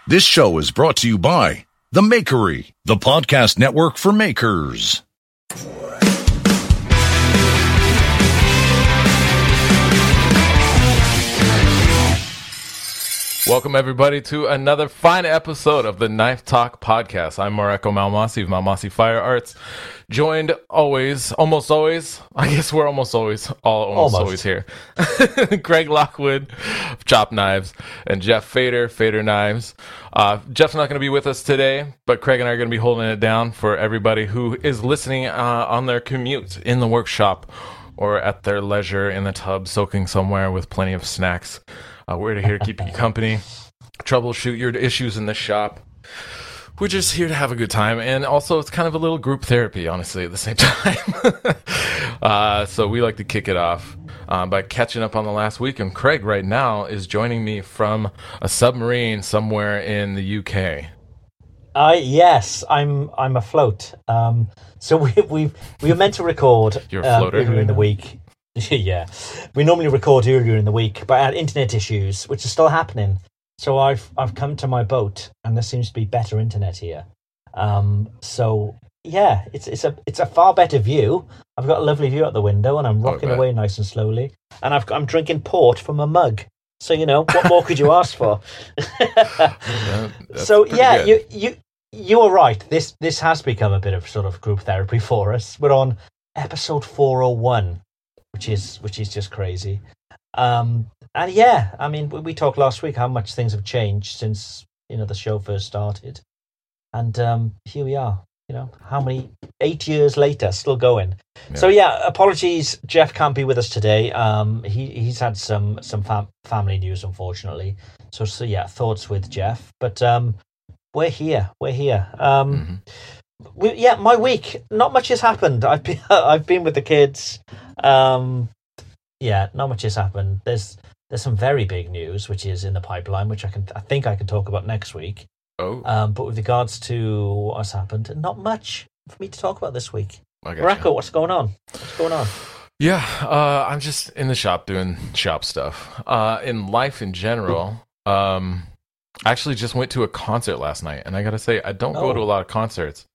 This show is brought to you by The Makery, the podcast network for makers. Welcome, everybody, to another fine episode of the Knife Talk podcast. I'm Mareko Malmasi of Malmasi Fire Arts, joined almost always, I guess we're almost always here. Greg Lockwood of Chop Knives and Jeff Fader, Fader Knives. Jeff's not going to be with us today, but Craig and I are going to be holding it down for everybody who is listening on their commute, in the workshop, or at their leisure in the tub, soaking somewhere with plenty of snacks. We're here to keep you company, troubleshoot your issues in the shop. We're just here to have a good time, and also it's kind of a little group therapy, honestly, at the same time. So we like to kick it off by catching up on the last week, and Craig right now is joining me from a submarine somewhere in the UK. Yes, I'm afloat. So we were meant to record earlier in the week. Yeah, we normally record earlier in the week, but I had internet issues, which are still happening. So I've come to my boat, and there seems to be better internet here. So yeah, it's a far better view. I've got a lovely view out the window, and I'm rocking away nice and slowly. And I'm drinking port from a mug. So what more could you ask for? So yeah, you were right. This has become a bit of sort of group therapy for us. We're on episode 401. Which is just crazy. And yeah, I mean, we talked last week how much things have changed since, the show first started. And here we are, how many, 8 years later, still going. Yeah. So yeah, apologies, Jeff can't be with us today. He's had some family news, unfortunately. So yeah, thoughts with Jeff. But we're here. My week, not much has happened. I've been with the kids. Not much has happened. There's some very big news which is in the pipeline, which I think I can talk about next week. But with regards to what's happened, not much for me to talk about this week. Mareko, what's going on? Yeah, I'm just in the shop doing shop stuff. In life in general, I actually just went to a concert last night, and I gotta say, I don't go to a lot of concerts,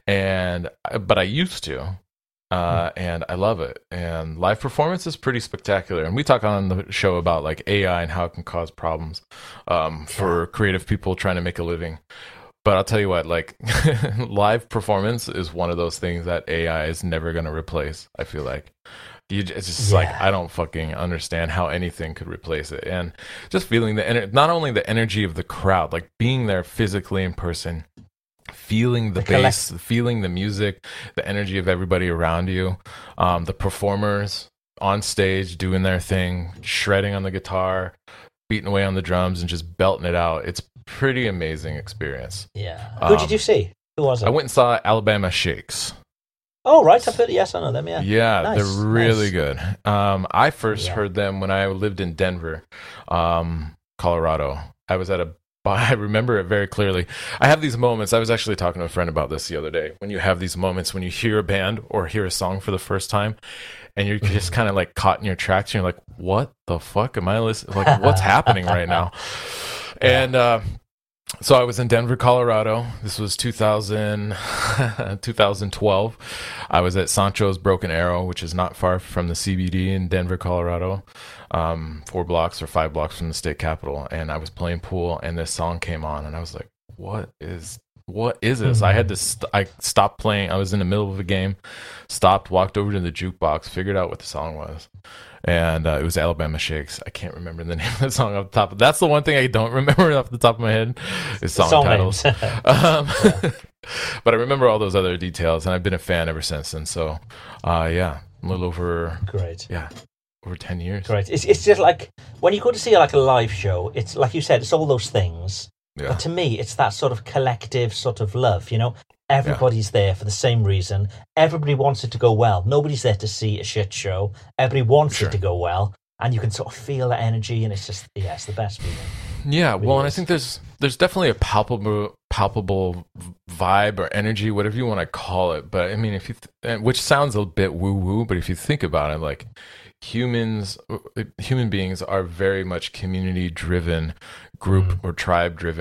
but I used to. And I love it. And live performance is pretty spectacular. And we talk on the show about like AI and how it can cause problems for creative people trying to make a living. But I'll tell you what, like live performance is one of those things that AI is never going to replace. I feel like it's just like, I don't fucking understand how anything could replace it. And just feeling not only the energy of the crowd, like being there physically in person, feeling the bass, feeling the music, the energy of everybody around you, the performers on stage doing their thing, shredding on the guitar, beating away on the drums, and just belting it out. It's pretty amazing experience. Yeah. Who did you see? Who was it? I went and saw Alabama Shakes. Oh, right. I know them, yeah. Yeah, nice, they're really good. I first heard them when I lived in Denver, Colorado. I was at I remember it very clearly. I have these moments. I was actually talking to a friend about this the other day. When you have these moments when you hear a band or hear a song for the first time, and you're just kind of like caught in your tracks, and you're like, "What the fuck am I listening? Like, what's happening right now?" And so I was in Denver, Colorado. This was 2012. I was at Sancho's Broken Arrow, which is not far from the CBD in Denver, Colorado. 4 blocks or 5 blocks from the state capitol, and I was playing pool, and this song came on, and I was like, what is this? I had to I stopped playing. I was in the middle of a game, stopped, walked over to the jukebox, figured out what the song was, and it was Alabama Shakes. I can't remember the name of the song off the top. That's the one thing I don't remember off the top of my head is song titles. But I remember all those other details, and I've been a fan ever since. And so a little over over 10 years. Great. It's just like when you go to see like a live show, it's like you said, it's all those things. Yeah. But to me, it's that sort of collective sort of love, Everybody's there for the same reason. Everybody wants it to go well. Nobody's there to see a shit show. Everybody wants it to go well. And you can sort of feel that energy, and it's just, it's the best feeling. Yeah, well, and I think there's definitely a palpable vibe or energy, whatever you want to call it. But I mean, which sounds a bit woo-woo, but if you think about it, like human beings are very much community-driven, group or tribe-driven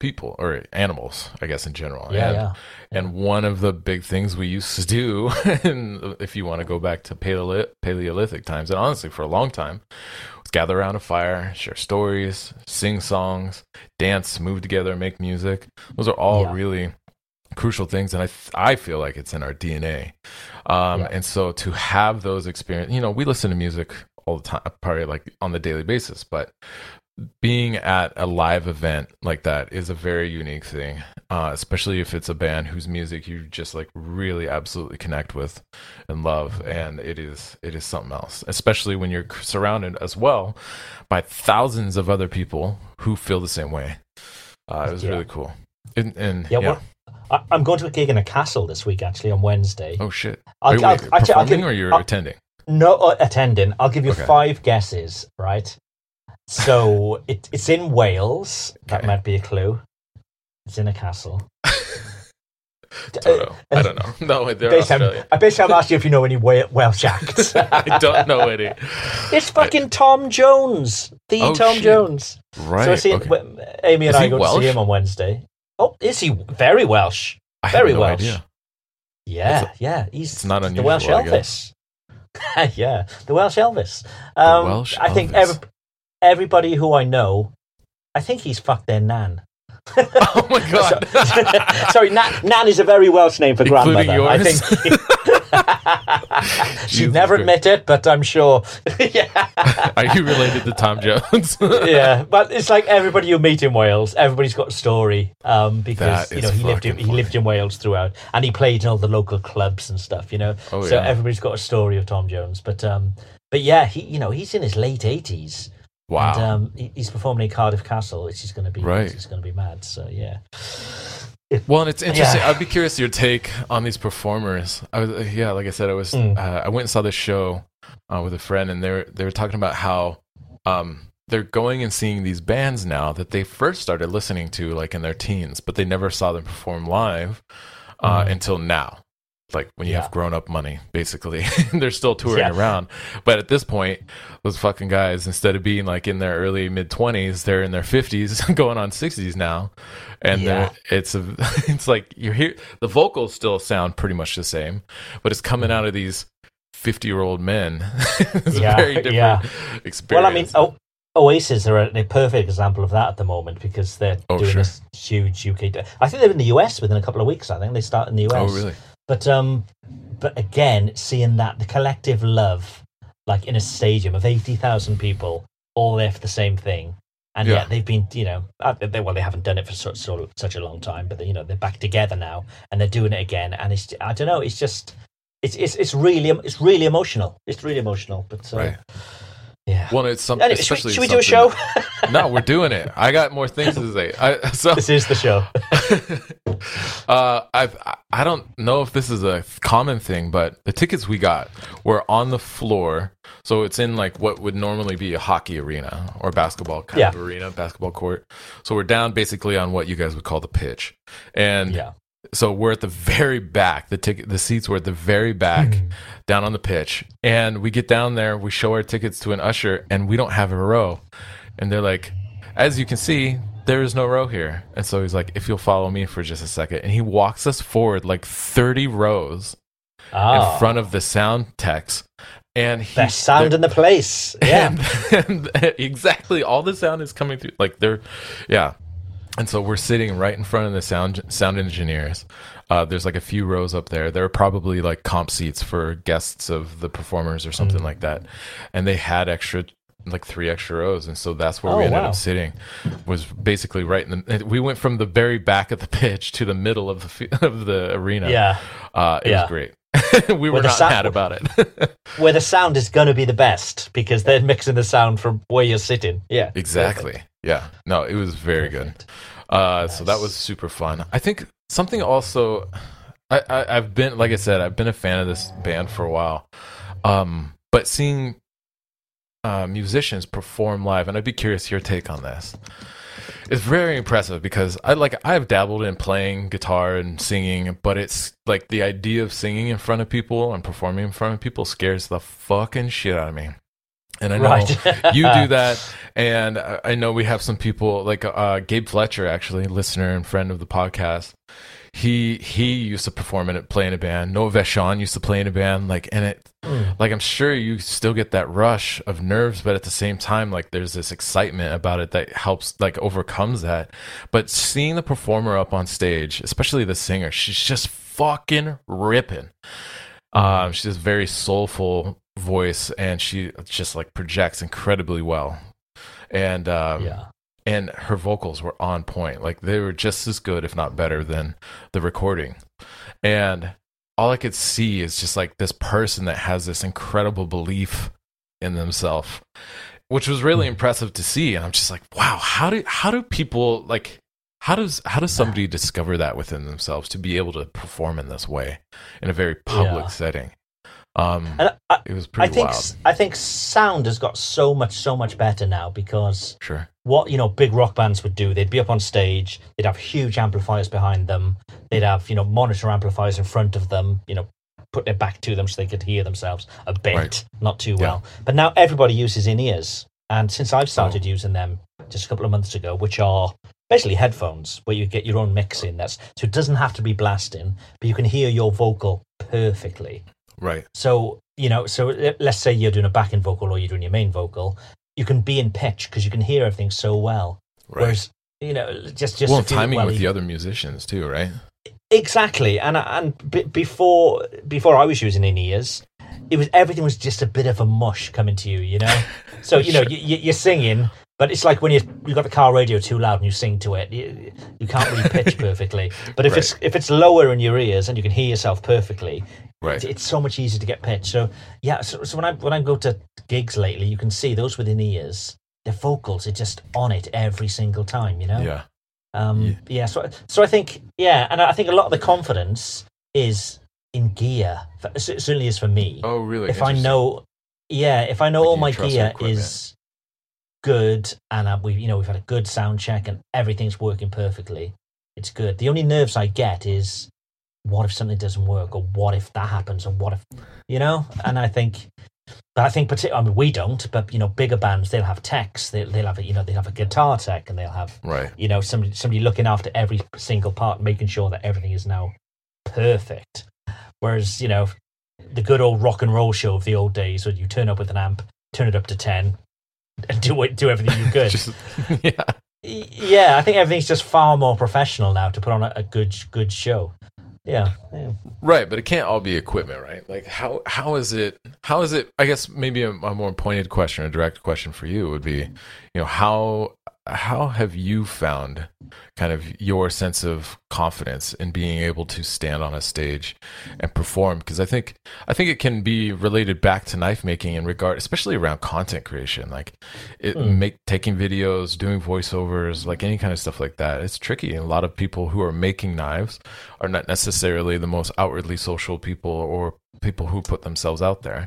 people or animals, I guess, in general. Yeah. And one of the big things we used to do, and if you want to go back to Paleolithic times, and honestly for a long time, was gather around a fire, share stories, sing songs, dance, move together, make music. Those are all really crucial things, and I feel like it's in our DNA. And so to have those experiences, we listen to music all the time, probably like on the daily basis, but being at a live event like that is a very unique thing, especially if it's a band whose music you just like really absolutely connect with and love, and it is something else, especially when you're surrounded as well by thousands of other people who feel the same way. It was really cool. I'm going to a gig in a castle this week, actually, on Wednesday. Oh shit! Are you performing or you're attending? No, attending. I'll give you 5 guesses, right? So it's in Wales. That might be a clue. It's in a castle. I don't know. No, they're Australian. I bet I'm asking you if you know any Welsh acts. I don't know any. It's fucking Tom Jones. Tom Jones. Right. So Amy and I go to see him on Wednesday. Oh, is he very Welsh? Very Welsh. Idea. Yeah. He's not unusual, the Welsh Elvis. Yeah, the Welsh Elvis. I think everybody who I know, I think he's fucked their nan. Oh my god! Sorry, Nan is a very Welsh name for including grandmother. Yours? I think she'd never admit it, but I'm sure. Are you related to Tom Jones? Yeah, but it's like everybody you meet in Wales, everybody's got a story because he lived in Wales throughout, and he played in all the local clubs and stuff. Everybody's got a story of Tom Jones. But yeah, he's in his late 80s. Wow. And he's performing in Cardiff Castle, which is going to be It's going to be mad. So yeah. Well, and it's interesting. I'd be curious your take on these performers. Like I said, I was I went and saw this show with a friend, and they were talking about how they're going and seeing these bands now that they first started listening to like in their teens, but they never saw them perform live until now. Like when you have grown up money, basically. They're still touring around. But at this point, those fucking guys, instead of being like in their early mid-20s, they're in their 50s, going on 60s now. And it's like you hear the vocals still sound pretty much the same, but it's coming out of these 50-year-old men. It's a very different experience. Well, I mean, Oasis are a perfect example of that at the moment because they're doing this huge UK. I think they're in the US within a couple of weeks. I think they start in the US. Oh, really? But again, seeing that the collective love, like in a stadium of 80,000 people, all there for the same thing, and yet they've been, they haven't done it for such a long time, but they're back together now and they're doing it again, and I don't know, it's just it's really emotional. It's really emotional, but right. Yeah. Well, it's something. Anyway, should we do a show? No, we're doing it. I got more things to say. This is the show. I don't know if this is a common thing, but the tickets we got were on the floor. So it's in like what would normally be a hockey arena or basketball kind of arena, basketball court. So we're down basically on what you guys would call the pitch. And so we're at the very back. The seats were at the very back, down on the pitch. And we get down there, we show our tickets to an usher, and we don't have a row. And they're like, as you can see, there is no row here. And so he's like, if you'll follow me for just a second. And he walks us forward like 30 rows in front of the sound techs. And best sound in the place. Yeah. And exactly. All the sound is coming through. Like And so we're sitting right in front of the sound engineers. There's like a few rows up there. There are probably like comp seats for guests of the performers or something like that. And they had 3 extra rows. And so that's where we ended up sitting, was basically right in the, we went from the very back of the pitch to the middle of the arena. Yeah. It was great. We were not mad about it. Where the sound is going to be the best because they're mixing the sound from where you're sitting. Yeah. Exactly. Perfect. Yeah. No, it was very good. Nice. So that was super fun. I think something also, I've been, like I said, I've been a fan of this band for a while. But seeing musicians perform live, and I'd be curious your take on this. It's very impressive because I've dabbled in playing guitar and singing, but it's like the idea of singing in front of people and performing in front of people scares the fucking shit out of me. And I know you do that, and I know we have some people like Gabe Fletcher, actually, listener and friend of the podcast. He used to perform and play in a band. Noah Vachon used to play in a band, like, and it, like, I'm sure you still get that rush of nerves, but at the same time, like, there's this excitement about it that helps, like, overcomes that. But seeing the performer up on stage, especially the singer, she's just fucking ripping. She has very soulful voice, and she just like projects incredibly well, and and her vocals were on point. Like, they were just as good, if not better, than the recording. And all I could see is just like this person that has this incredible belief in themselves, which was really impressive to see. And I'm just like, wow, how do people, like, how does somebody discover that within themselves to be able to perform in this way in a very public setting? It was pretty wild. I think sound has got so much better now, because Sure. what, you know, big rock bands would do, they'd be up on stage, they'd have huge amplifiers behind them, they'd have, you know, monitor amplifiers in front of them, you know, put their back to them so they could hear themselves a bit, Right. not too well. But now everybody uses in-ears, and since I've started using them just a couple of months ago, which are basically headphones where you get your own mix in, so it doesn't have to be blasting, but you can hear your vocal perfectly. Right. So, you know, let's say you're doing a backing vocal or you're doing your main vocal, you can be in pitch because you can hear everything so well. Right. Whereas, you know, just well, timing with the other musicians too, right? Exactly. And before I was using in-ears, everything was just a bit of a mush coming to you, you know? So, you know, you're singing, but it's like when you've got the car radio too loud and you sing to it, you can't really pitch perfectly. But if it's lower in your ears and you can hear yourself perfectly, right, it's so much easier to get pitch. So yeah, so when I go to gigs lately, you can see those within ears, their vocals are just on it every single time, you know? Yeah. So I think, and I think a lot of the confidence is in gear. It certainly is for me. Oh, really? If I know like all my gear is good, and we've had a good sound check and everything's working perfectly, it's good. The only nerves I get is, what if something doesn't work, or what if that happens, or what if, you know? And I think particularly, I mean, we don't, but, you know, bigger bands, they'll have techs, they'll have a guitar tech, and they'll have, you know, somebody looking after every single part, making sure that everything is now perfect. Whereas, you know, the good old rock and roll show of the old days, where you turn up with an amp, turn it up to 10, and do everything you could. I think everything's just far more professional now to put on a good show. Yeah. Right, but it can't all be equipment, right? Like, how is it? I guess maybe a more pointed question, a direct question for you would be, you know, how have you found kind of your sense of confidence in being able to stand on a stage and perform? Because I think it can be related back to knife making in regard, especially around content creation, like taking videos, doing voiceovers, like any kind of stuff like that. It's tricky. And a lot of people who are making knives are not necessarily the most outwardly social people, or people who put themselves out there.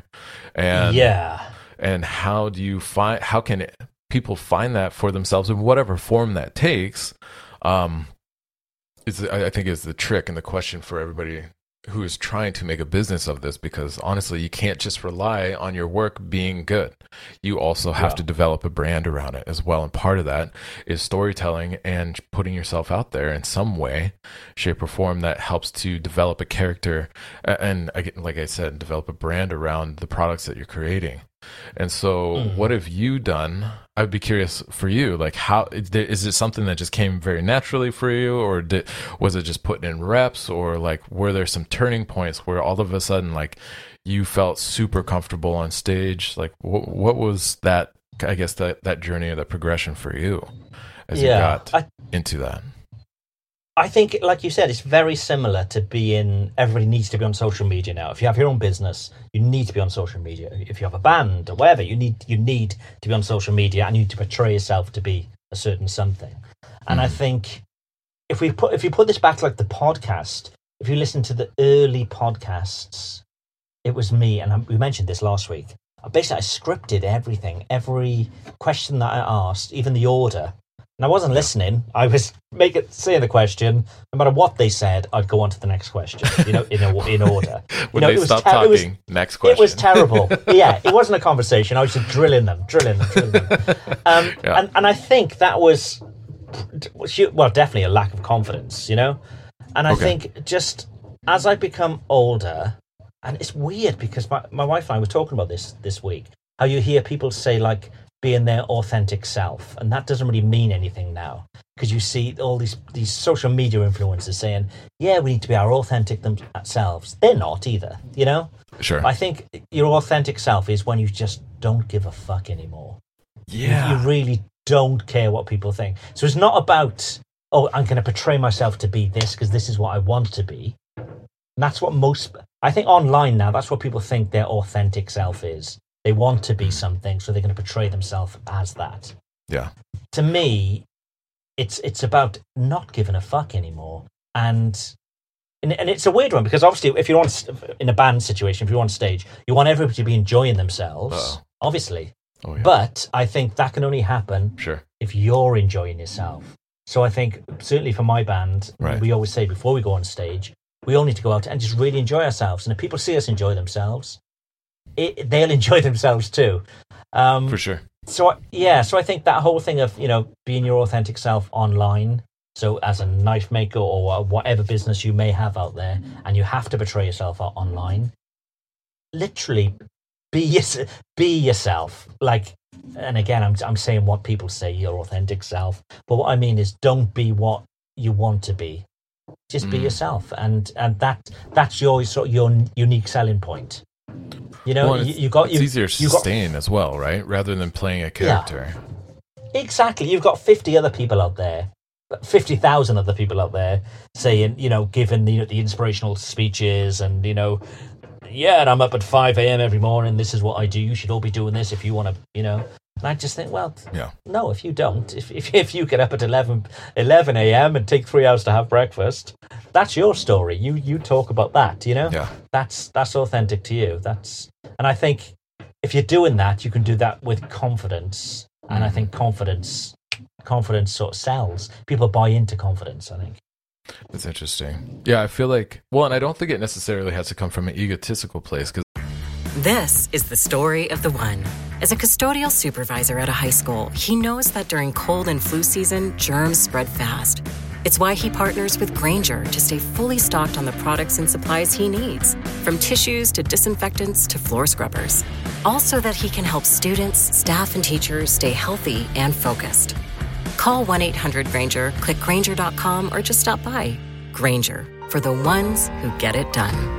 And how can people find that for themselves in whatever form that takes? I think is the trick and the question for everybody who is trying to make a business of this, because honestly, you can't just rely on your work being good. You also have to develop a brand around it as well. And part of that is storytelling and putting yourself out there in some way, shape, or form that helps to develop a character and, like I said, develop a brand around the products that you're creating. And so what have you done? I'd be curious for you, like, how is it something that just came very naturally for you, or was it just putting in reps, or like were there some turning points where all of a sudden, like, you felt super comfortable on stage? Like, what was that, I guess, that journey or that progression for you as you got into that? I think, like you said, it's very similar to everybody needs to be on social media now. If you have your own business, you need to be on social media. If you have a band or whatever, you need to be on social media, and you need to portray yourself to be a certain something. And I think if you put this back to like the podcast, if you listen to the early podcasts, it was me, and we mentioned this last week. Basically, I scripted everything, every question that I asked, even the order. And I wasn't listening. I was saying the question. No matter what they said, I'd go on to the next question. In order. When they stop talking, next question. It was terrible. Yeah, it wasn't a conversation. I was just drilling them. And I think that was, well, definitely a lack of confidence. And I think just as I become older, and it's weird because my wife and I were talking about this week. How you hear people say like, being their authentic self, and that doesn't really mean anything now because you see all these social media influencers saying, yeah, we need to be our authentic selves. They're not either, Sure. I think your authentic self is when you just don't give a fuck anymore. Yeah. You really don't care what people think. So it's not about, oh, I'm going to portray myself to be this because this is what I want to be. And that's what I think online now, that's what people think their authentic self is. They want to be something, so they're going to portray themselves as that. Yeah. To me, it's about not giving a fuck anymore, and it's a weird one because obviously, if you're in a band situation, if you're on stage, you want everybody to be enjoying themselves, obviously. Oh, yeah. But I think that can only happen if you're enjoying yourself. So I think certainly for my band, we always say before we go on stage, we all need to go out and just really enjoy ourselves. And if people see us enjoy themselves, they'll enjoy themselves too. For sure. So I think that whole thing of, being your authentic self online, so as a knife maker or whatever business you may have out there, and you have to portray yourself online, literally be yourself. Like, and again, I'm saying what people say, your authentic self, but what I mean is don't be what you want to be. Just be yourself, and that's your sort of your unique selling point. It's easier staying as well, right? Rather than playing a character. Yeah. Exactly. You've got 50 other people out there, 50,000 other people out there saying, giving the inspirational speeches and, and I'm up at 5 a.m. every morning. This is what I do. You should all be doing this if you want to, And I just think, well, no, if you don't, if you get up at 11 a.m. and take 3 hours to have breakfast, that's your story. You talk about that, Yeah. That's authentic to you. And I think if you're doing that, you can do that with confidence. And I think confidence sort of sells. People buy into confidence, I think. That's interesting. Yeah, I feel like, and I don't think it necessarily has to come from an egotistical place. This is the story of the one. As a custodial supervisor at a high school, he knows that during cold and flu season, germs spread fast. It's why he partners with Grainger to stay fully stocked on the products and supplies he needs, from tissues to disinfectants to floor scrubbers. All so that he can help students, staff, and teachers stay healthy and focused. Call 1-800-GRAINGER, click Grainger.com, or just stop by. Grainger, for the ones who get it done.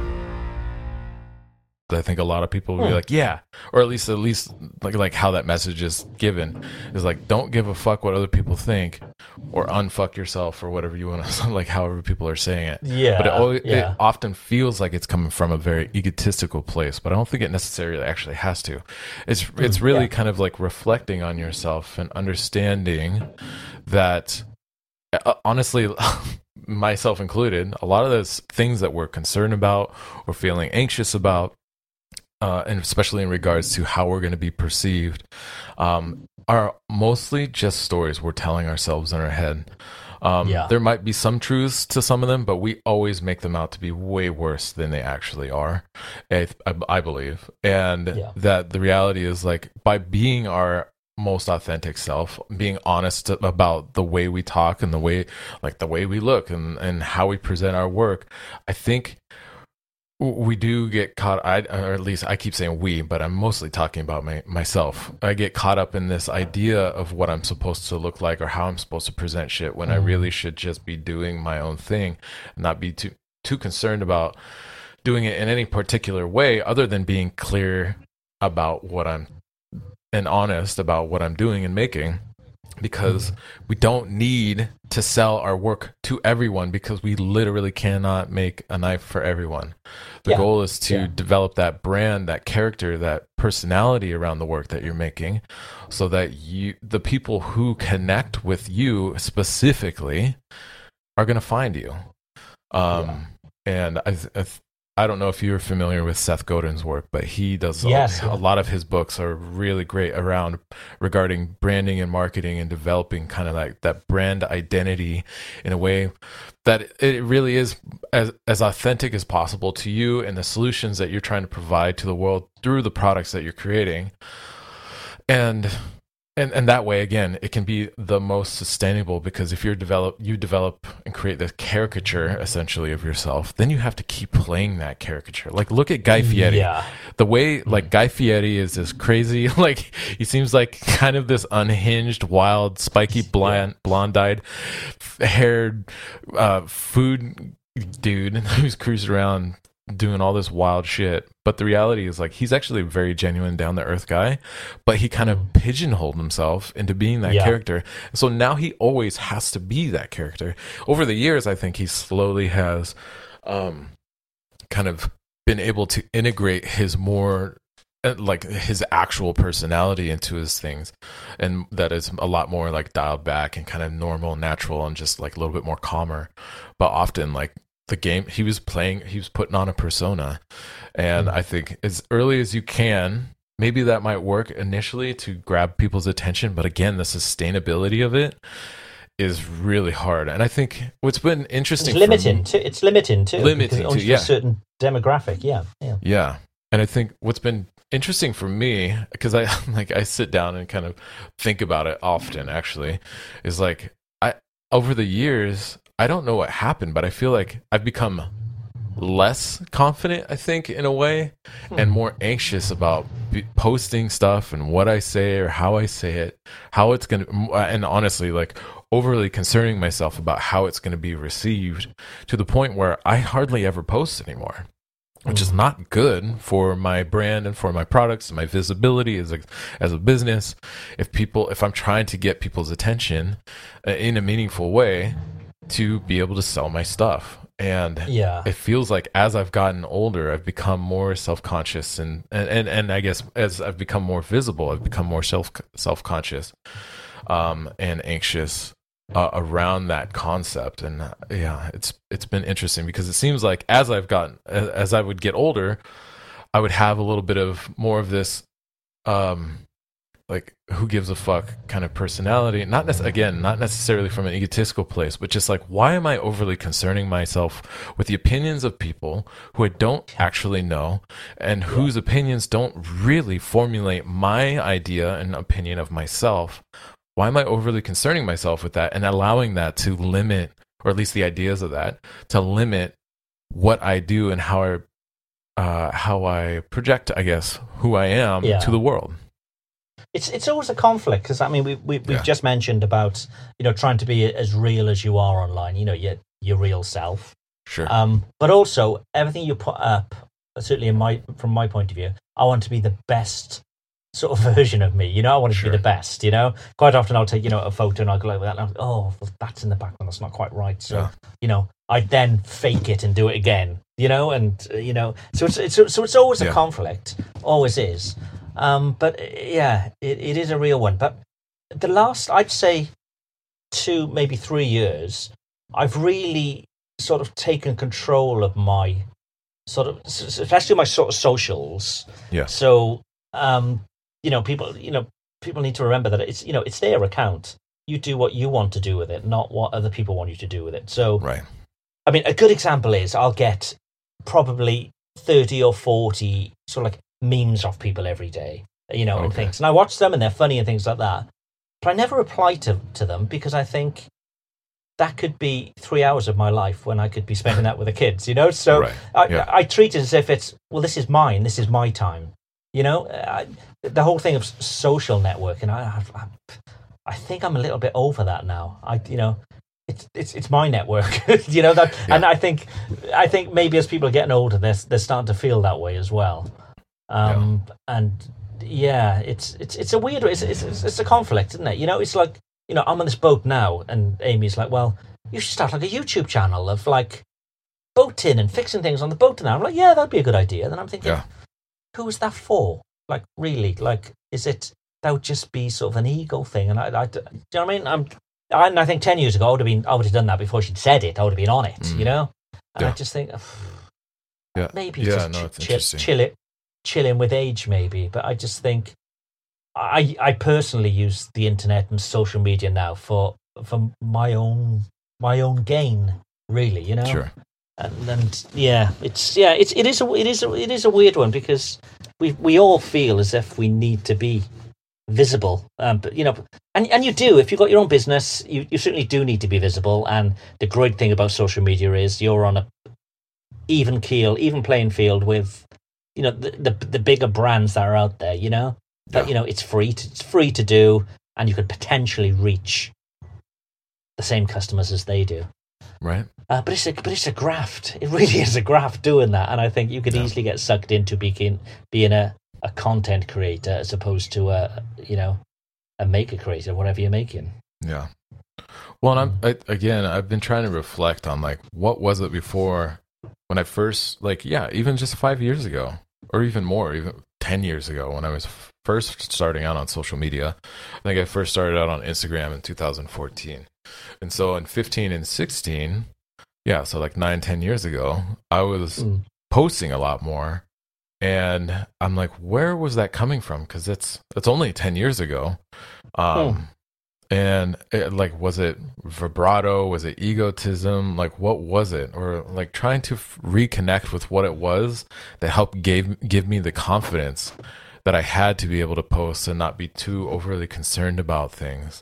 I think a lot of people will be like, yeah, or at least like how that message is given is like, don't give a fuck what other people think, or unfuck yourself, or whatever you want to, like however people are saying it. Yeah. But it often feels like it's coming from a very egotistical place, but I don't think it necessarily actually has to. It's really kind of like reflecting on yourself and understanding that, honestly, myself included, a lot of those things that we're concerned about or feeling anxious about, and especially in regards to how we're going to be perceived, are mostly just stories we're telling ourselves in our head. There might be some truths to some of them, but we always make them out to be way worse than they actually are, I believe. And that the reality is, like, by being our most authentic self, being honest about the way we talk and the way we look and how we present our work, I think we do get caught, or at least I keep saying we, but I'm mostly talking about myself. I get caught up in this idea of what I'm supposed to look like or how I'm supposed to present shit when I really should just be doing my own thing and not be too concerned about doing it in any particular way other than being clear about and honest about what I'm doing and making. Because we don't need to sell our work to everyone, because we literally cannot make a knife for everyone. The goal is to develop that brand, that character, that personality around the work that you're making, so that the people who connect with you specifically are going to find you. And I don't know if you're familiar with Seth Godin's work, but he does a lot of his books are really great around regarding branding and marketing and developing kind of like that brand identity in a way that it really is as authentic as possible to you and the solutions that you're trying to provide to the world through the products that you're creating. And that way, again, it can be the most sustainable, because if you develop and create this caricature essentially of yourself, then you have to keep playing that caricature. Like, look at Guy Fieri. Yeah. The way, like, Guy Fieri is this crazy, like, he seems like kind of this unhinged, wild, spiky, blonde-eyed, haired, food dude who's cruising around doing all this wild shit. But the reality is, like, he's actually a very genuine, down-to-earth guy, but he kind of pigeonholed himself into being that character. So now he always has to be that character. Over the years, I think he slowly has kind of been able to integrate his more, like, his actual personality into his things, and that is a lot more, like, dialed back and kind of normal, natural, and just, like, a little bit more calmer. But often, like, the game he was playing, he was putting on a persona. And I think as early as you can, maybe that might work initially to grab people's attention. But again, the sustainability of it is really hard. And I think what's been interesting, it's limiting too. Only a certain demographic. Yeah. And I think what's been interesting for me, because I sit down and kind of think about it often, actually, is like, over the years, I don't know what happened, but I feel like I've become less confident, I think, in a way, and more anxious about posting stuff and what I say or how I say it, how it's going to, and honestly, like, overly concerning myself about how it's going to be received, to the point where I hardly ever post anymore, which is not good for my brand and for my products and my visibility as a business. If I'm trying to get people's attention in a meaningful way, to be able to sell my stuff. And it feels like as I've gotten older, I've become more self-conscious, and I guess as I've become more visible, I've become more self-conscious and anxious around that concept. And it's been interesting, because it seems like as I would get older, I would have a little bit of more of this like, who gives a fuck kind of personality. Not necessarily from an egotistical place, but just like, why am I overly concerning myself with the opinions of people who I don't actually know, and whose opinions don't really formulate my idea and opinion of myself? Why am I overly concerning myself with that and allowing that to limit, or at least the ideas of that, to limit what I do and how I project, I guess, who I am to the world? It's always a conflict, because I mean we've just mentioned about, trying to be as real as you are online, your real self. Sure. But also everything you put up, certainly from my point of view, I want to be the best sort of version of me. I want it to be the best. Quite often I'll take a photo and I'll go like that, and well, that's in the background, that's not quite right. So I then fake it and do it again. So it's always a conflict, always is. But it is a real one. But the last, I'd say, 2, maybe 3 years, I've really sort of taken control of my sort of, especially my sort of socials. Yeah. So, people need to remember that it's their account. You do what you want to do with it, not what other people want you to do with it. So, right. I mean, a good example is I'll get probably 30 or 40 sort of like memes off people every day, and things. And I watch them and they're funny and things like that. But I never reply to them, because I think that could be 3 hours of my life when I could be spending that with the kids, So right. I treat it as if it's, well, this is mine, this is my time. The whole thing of social networking, I think I'm a little bit over that now. It's my network, and I think maybe as people are getting older, they're starting to feel that way as well. It's a weird, it's a conflict, isn't it? It's like, I'm on this boat now, and Amy's like, well, you should start like a YouTube channel of like boating and fixing things on the boat now. I'm like, yeah, that'd be a good idea. Then I'm thinking, who is that for? Like, really? Like, that would just be sort of an ego thing? And I do you know what I mean? I think 10 years ago I would have done that before she'd said it. I would have been on it, And I just think, Yeah. Maybe Yeah, just it's interesting. chilling with age, maybe. But I just think I personally use the internet and social media now for my own gain, really. You know. Sure. And it is a weird one because we all feel as if we need to be visible, but and you do. If you've got your own business, you certainly do need to be visible. And the great thing about social media is you're on a even playing field with the bigger brands that are out there. That it's free to do, and you could potentially reach the same customers as they do. Right. But it's a graft. It really is a graft doing that, and I think you could easily get sucked into being a content creator as opposed to a maker creator, whatever you're making. Yeah. Well, and I've been trying to reflect on like what was it before when I first even just 5 years ago, or even more, even 10 years ago when I was first starting out on social media. I think I first started out on Instagram in 2014. And so in 15 and 16, so like 9-10 years ago, I was posting a lot more. And I'm like, where was that coming from? Because it's only 10 years ago. And was it vibrato? Was it egotism? Like, what was it? Or like trying to reconnect with what it was that helped give me the confidence that I had to be able to post and not be too overly concerned about things.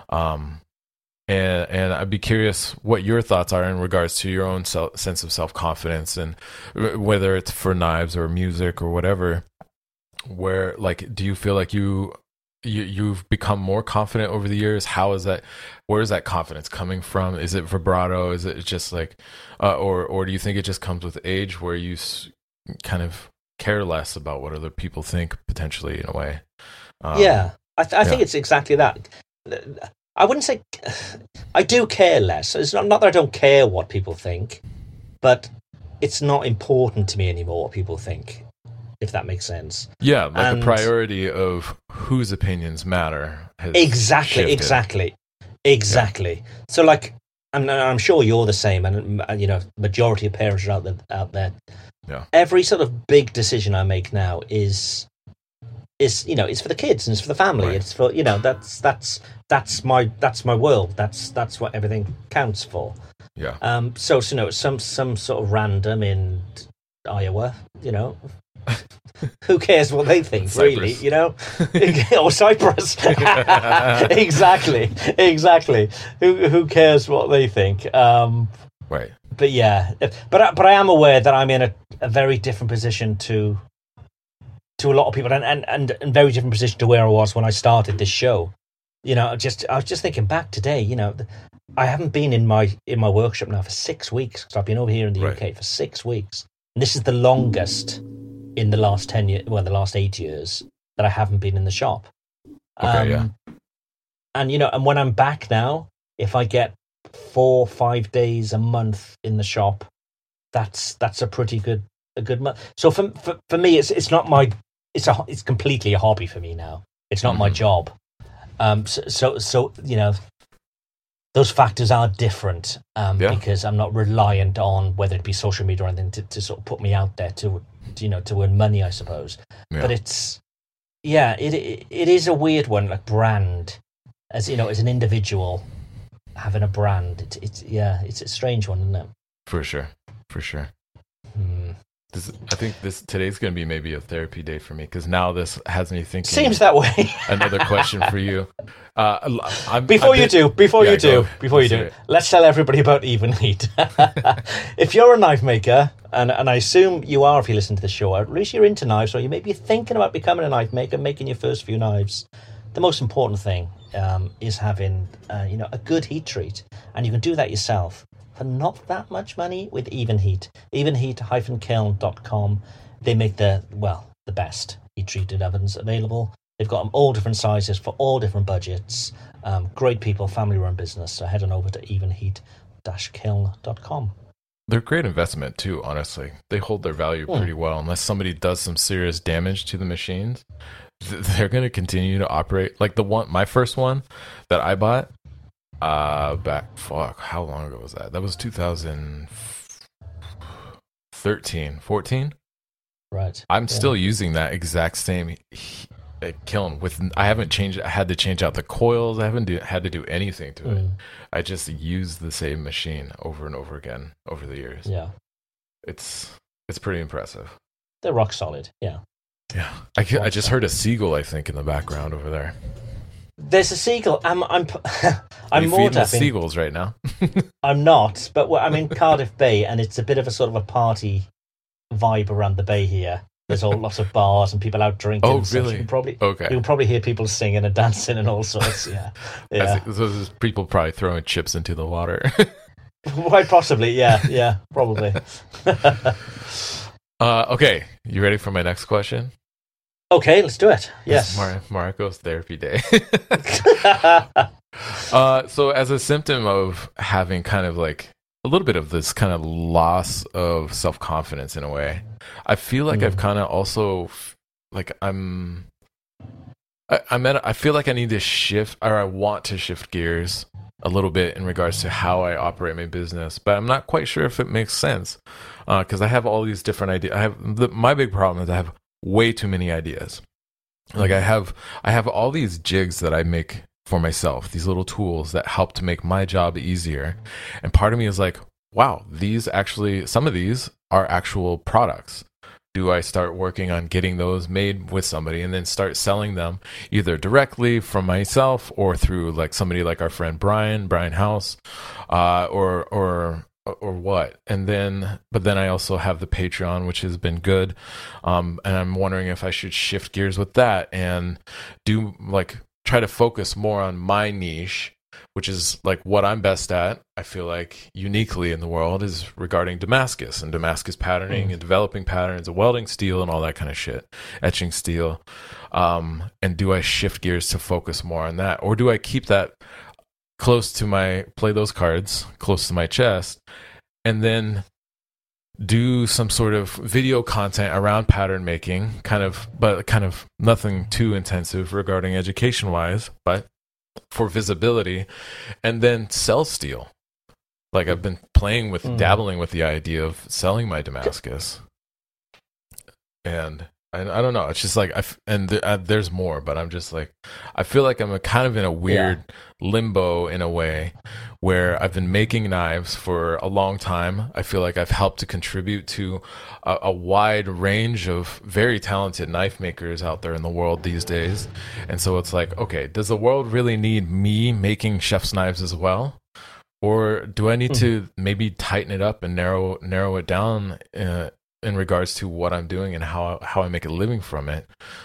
And I'd be curious what your thoughts are in regards to your own sense of self-confidence, and whether it's for knives or music or whatever, where like, do you feel like you've become more confident over the years? Where is that confidence coming from? Is it vibrato? Is it just like, or do you think it just comes with age where you kind of care less about what other people think, potentially, in a way? I think it's exactly that. I wouldn't say I do care less. It's not that I don't care what people think, but it's not important to me anymore what people think, if that makes sense. Yeah, like the priority of whose opinions matter has exactly. Yeah. So, like, I'm sure you're the same, and majority of parents are out there. Yeah. Every sort of big decision I make now is it's for the kids and it's for the family. Right. It's for that's my world. That's what everything counts for. Yeah. So some sort of random in Iowa, who cares what they think, really, or Cyprus. Exactly. Who cares what they think? Right. But I am aware that I'm in a very different position to a lot of people, and very different position to where I was when I started this show. I was just thinking back today. I haven't been in my workshop now for 6 weeks, because I've been over here in the UK for 6 weeks, and this is the longest in the last 10 years, the last 8 years that I haven't been in the shop. Okay, And when I'm back now, if I get 4 or 5 days a month in the shop, that's a pretty good month. So for me, it's not my. It's completely a hobby for me now. It's not my job. So those factors are different because I'm not reliant on whether it be social media or anything to sort of put me out there to earn money, I suppose. Yeah. But it is a weird one, like brand, as an individual having a brand. It's a strange one, isn't it? For sure. I think today's going to be maybe a therapy day for me, because now this has me thinking. Seems that way. Another question for you. Before you do, let's tell everybody about Evenheat. If you're a knife maker, and I assume you are if you listen to the show, at least you're into knives, or you may be thinking about becoming a knife maker, making your first few knives, the most important thing is having a good heat treat, and you can do that yourself for not that much money with Evenheat. Evenheat-kiln.com. They make the best heat treated ovens available. They've got them all different sizes for all different budgets. Great people, family run business. So head on over to evenheat-kiln.com. They're a great investment too, honestly. They hold their value pretty well. Unless somebody does some serious damage to the machines, they're going to continue to operate. Like my first one that I bought how long ago was that? That was 2013, 13, 14. Right. I'm still using that exact same kiln. I haven't changed. I had to change out the coils. I haven't had to do anything to it. I just use the same machine over and over again over the years. Yeah. It's pretty impressive. They're rock solid. Yeah. Yeah. I just heard a seagull, I think, in the background over there. There's a seagull. I'm more feeding the tapping. seagulls right now. I'm not, but I'm in Cardiff Bay, and it's a bit of a sort of a party vibe around the bay here. There's lots of bars and people out drinking. Oh, and stuff. really? You can Okay. probably hear people singing and dancing and all sorts. Yeah, yeah. So there's people probably throwing chips into the water. Quite possibly. Yeah, probably. Okay, you ready for my next question? Okay, let's do it. Yes. Marco's therapy day. So as a symptom of having kind of like a little bit of this kind of loss of self-confidence in a way, I feel like I've kind of also like I feel like I need to shift, or I want to shift gears a little bit in regards to how I operate my business, but I'm not quite sure if it makes sense because I have all these different ideas. My big problem is I have way too many ideas. Like I have all these jigs that I make for myself, these little tools that help to make my job easier. And part of me is like, wow, some of these are actual products. Do I start working on getting those made with somebody and then start selling them either directly from myself or through like somebody like our friend Brian House, or what? But then I also have the Patreon, which has been good. And I'm wondering if I should shift gears with that and try to focus more on my niche, which is like what I'm best at. I feel like uniquely in the world is regarding Damascus and Damascus patterning and developing patterns and welding steel and all that kind of shit, etching steel. And do I shift gears to focus more on that? Or do I keep that play those cards close to my chest and then do some sort of video content around pattern making, kind of nothing too intensive regarding education wise, but for visibility, and then sell steel. Like I've been dabbling with the idea of selling my Damascus, and I don't know. It's just like there's more, but I'm just like I feel like I'm kind of in a weird limbo in a way where I've been making knives for a long time. I feel like I've helped to contribute to a wide range of very talented knife makers out there in the world these days. And so it's like, okay, does the world really need me making chef's knives as well? Or do I need to maybe tighten it up and narrow it down in regards to what I'm doing and how I make a living from it?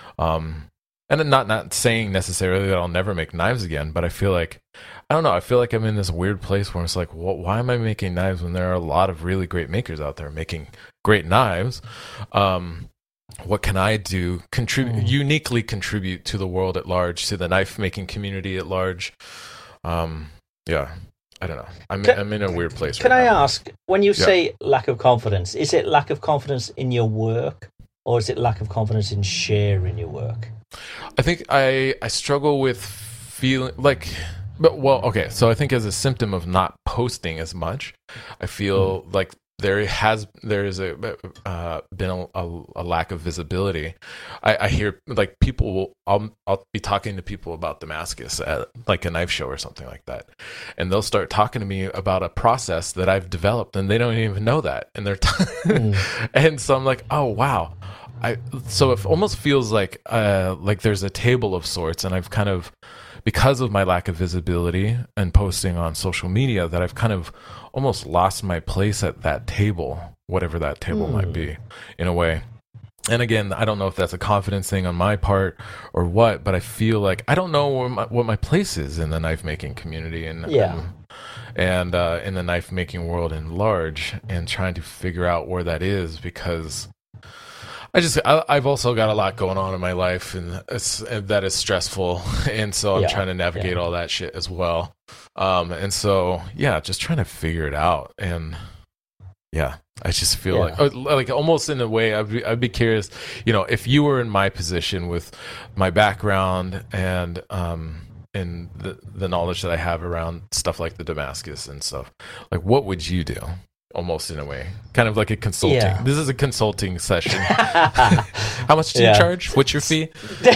And I'm not saying necessarily that I'll never make knives again, but I feel like, I don't know, I feel like I'm in this weird place where it's like, well, why am I making knives when there are a lot of really great makers out there making great knives? What can I do, uniquely contribute to the world at large, to the knife making community at large? Yeah. I don't know. I'm in a weird place. Can I ask, when you say lack of confidence, is it lack of confidence in your work, or is it lack of confidence in sharing your work? I think I struggle with feeling like, okay. So I think as a symptom of not posting as much, I feel like there is been a lack of visibility. I hear like I'll be talking to people about Damascus at like a knife show or something like that, and they'll start talking to me about a process that I've developed, and they don't even know that, and they're and so I'm like, oh wow. So it almost feels like there's a table of sorts, and I've kind of, because of my lack of visibility and posting on social media, that I've kind of almost lost my place at that table, whatever that table might be, in a way. And again, I don't know if that's a confidence thing on my part or what, but I feel like I don't know what my place is in the knife making community and in the knife making world in large, and trying to figure out where that is, because I've also got a lot going on in my life, and that is stressful, and so I'm trying to navigate all that shit as well. And so just trying to figure it out, and I just feel like almost in a way, I'd be curious, if you were in my position with my background and the knowledge that I have around stuff like the Damascus and stuff, like what would you do? almost in a way, kind of like a consulting. Yeah. This is a consulting session. How much do you charge? What's your fee?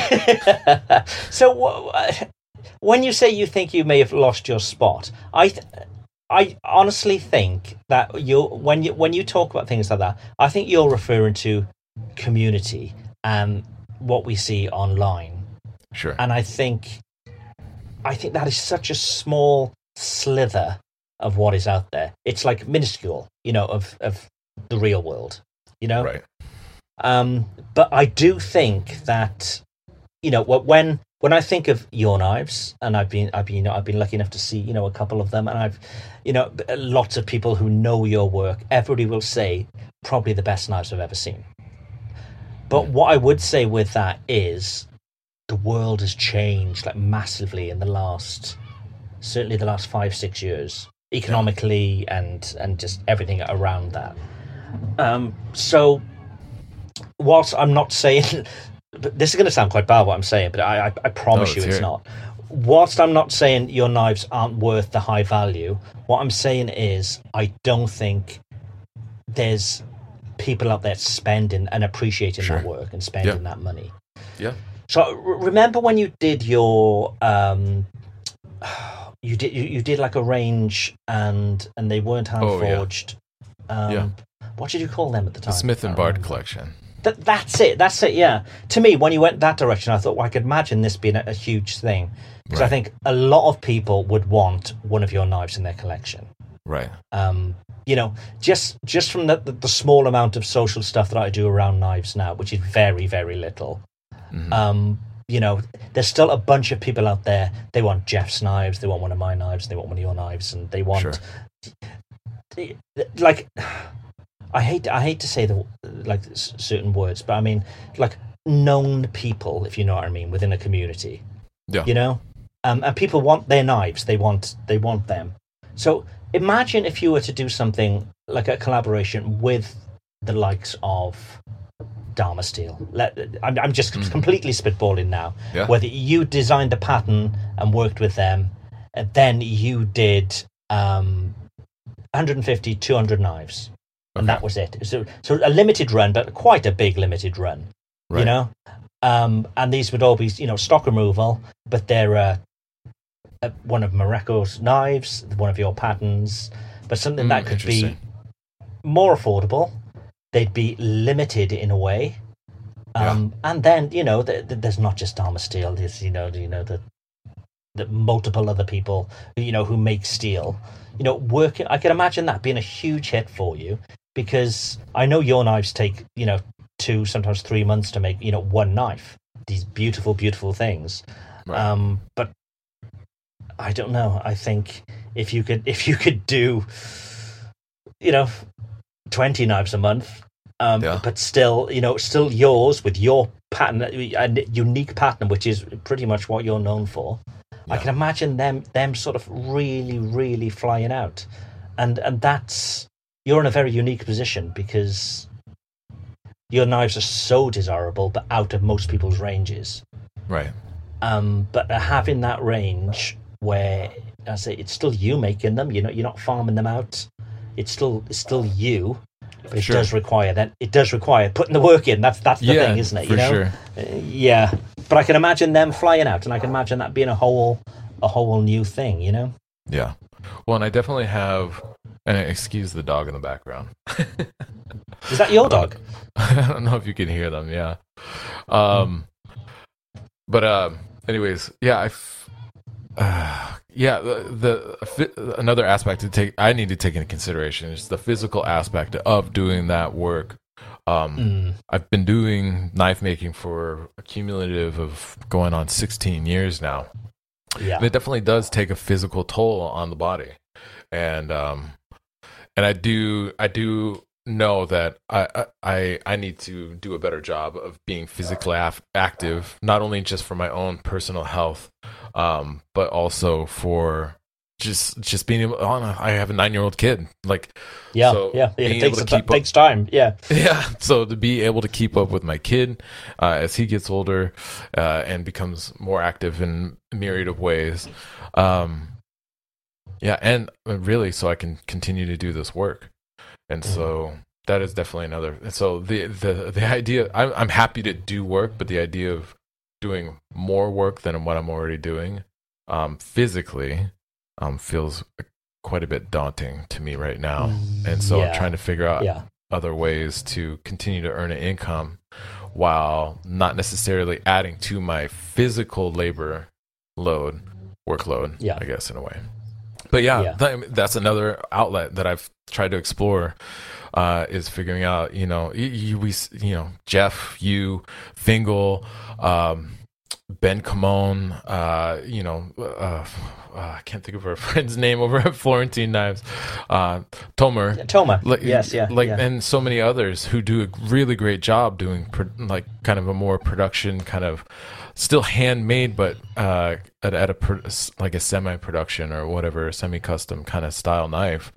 So when you say you think you may have lost your spot, I honestly think that when you talk about things like that, I think you're referring to community and what we see online. Sure. And I think that is such a small slither of what is out there. It's like minuscule, of the real world, Right. But I do think that, when I think of Your Knives, and I've been lucky enough to see, a couple of them, and I've, lots of people who know your work, everybody will say probably the best knives I've ever seen. But what I would say with that is the world has changed like massively in certainly the last 5-6 years, economically and just everything around that. So whilst I'm not saying, but this is going to sound quite bad what I'm saying, but I promise you it's not. Whilst I'm not saying your knives aren't worth the high value, what I'm saying is I don't think there's people out there spending and appreciating that work and spending that money. Yeah. So remember when you did your you did like a range and they weren't hand forged. What did you call them at the time? The Smith and Bard collection. That's it. Yeah. To me, when you went that direction, I thought, well, I could imagine this being a huge thing because I think a lot of people would want one of your knives in their collection. Right. Just from the small amount of social stuff that I do around knives now, which is very, very little. Mm-hmm. There's still a bunch of people out there. They want Jeff's knives. They want one of my knives. They want one of your knives, and they want like. I hate to say certain words, but I mean like known people, if you know what I mean, within a community. Yeah. And people want their knives. They want them. So imagine if you were to do something like a collaboration with the likes of Dharma Steel. I'm just completely spitballing now. Yeah. Whether you designed the pattern and worked with them, and then you did 150, 200 knives. And that was it. So a limited run, but quite a big limited run, right. And these would all be, stock removal, but they're one of Mareko's knives, one of your patterns, but something that could be more affordable. They'd be limited in a way. And then, there's not just Dharma Steel, there's, the multiple other people, who make steel, working. I can imagine that being a huge hit for you. Because I know your knives take, 2, sometimes 3 months to make, one knife. These beautiful, beautiful things. Right. But I don't know. I think if you could do, 20 knives a month, but still, still yours with your pattern, a unique pattern, which is pretty much what you're known for. Yeah. I can imagine them sort of really, really flying out, and that's. You're in a very unique position because your knives are so desirable, but out of most people's ranges. Right. But having that range where I say it's still you making them, you're not farming them out. It's still you, but it does require putting the work in. That's the thing, isn't it? For sure. Yeah. But I can imagine them flying out, and I can imagine that being a whole new thing. Yeah. Well, and I definitely have. And excuse the dog in the background. Is that your dog? I don't know if you can hear them. Yeah. But anyways, yeah. Another aspect I need to take into consideration is the physical aspect of doing that work. I've been doing knife making for a cumulative of going on 16 years now. Yeah. And it definitely does take a physical toll on the body, and I do know that I need to do a better job of being physically active, not only just for my own personal health, but also for just being able. I have a 9-year-old kid, it takes time. Yeah. So to be able to keep up with my kid as he gets older and becomes more active in a myriad of ways. And really, so I can continue to do this work. And so that is definitely another. And so the idea, I'm happy to do work, but the idea of doing more work than what I'm already doing, physically, feels quite a bit daunting to me right now. And so I'm trying to figure out other ways to continue to earn an income while not necessarily adding to my physical labor workload, I guess, in a way. But that's another outlet that I've tried to explore, is figuring out, Jeff, you, Fingal, Ben Camone, I can't think of our friend's name over at Florentine Knives, Tomer, and so many others who do a really great job doing kind of a more production, kind of still handmade, but at like a semi-production or whatever, semi-custom kind of style knife.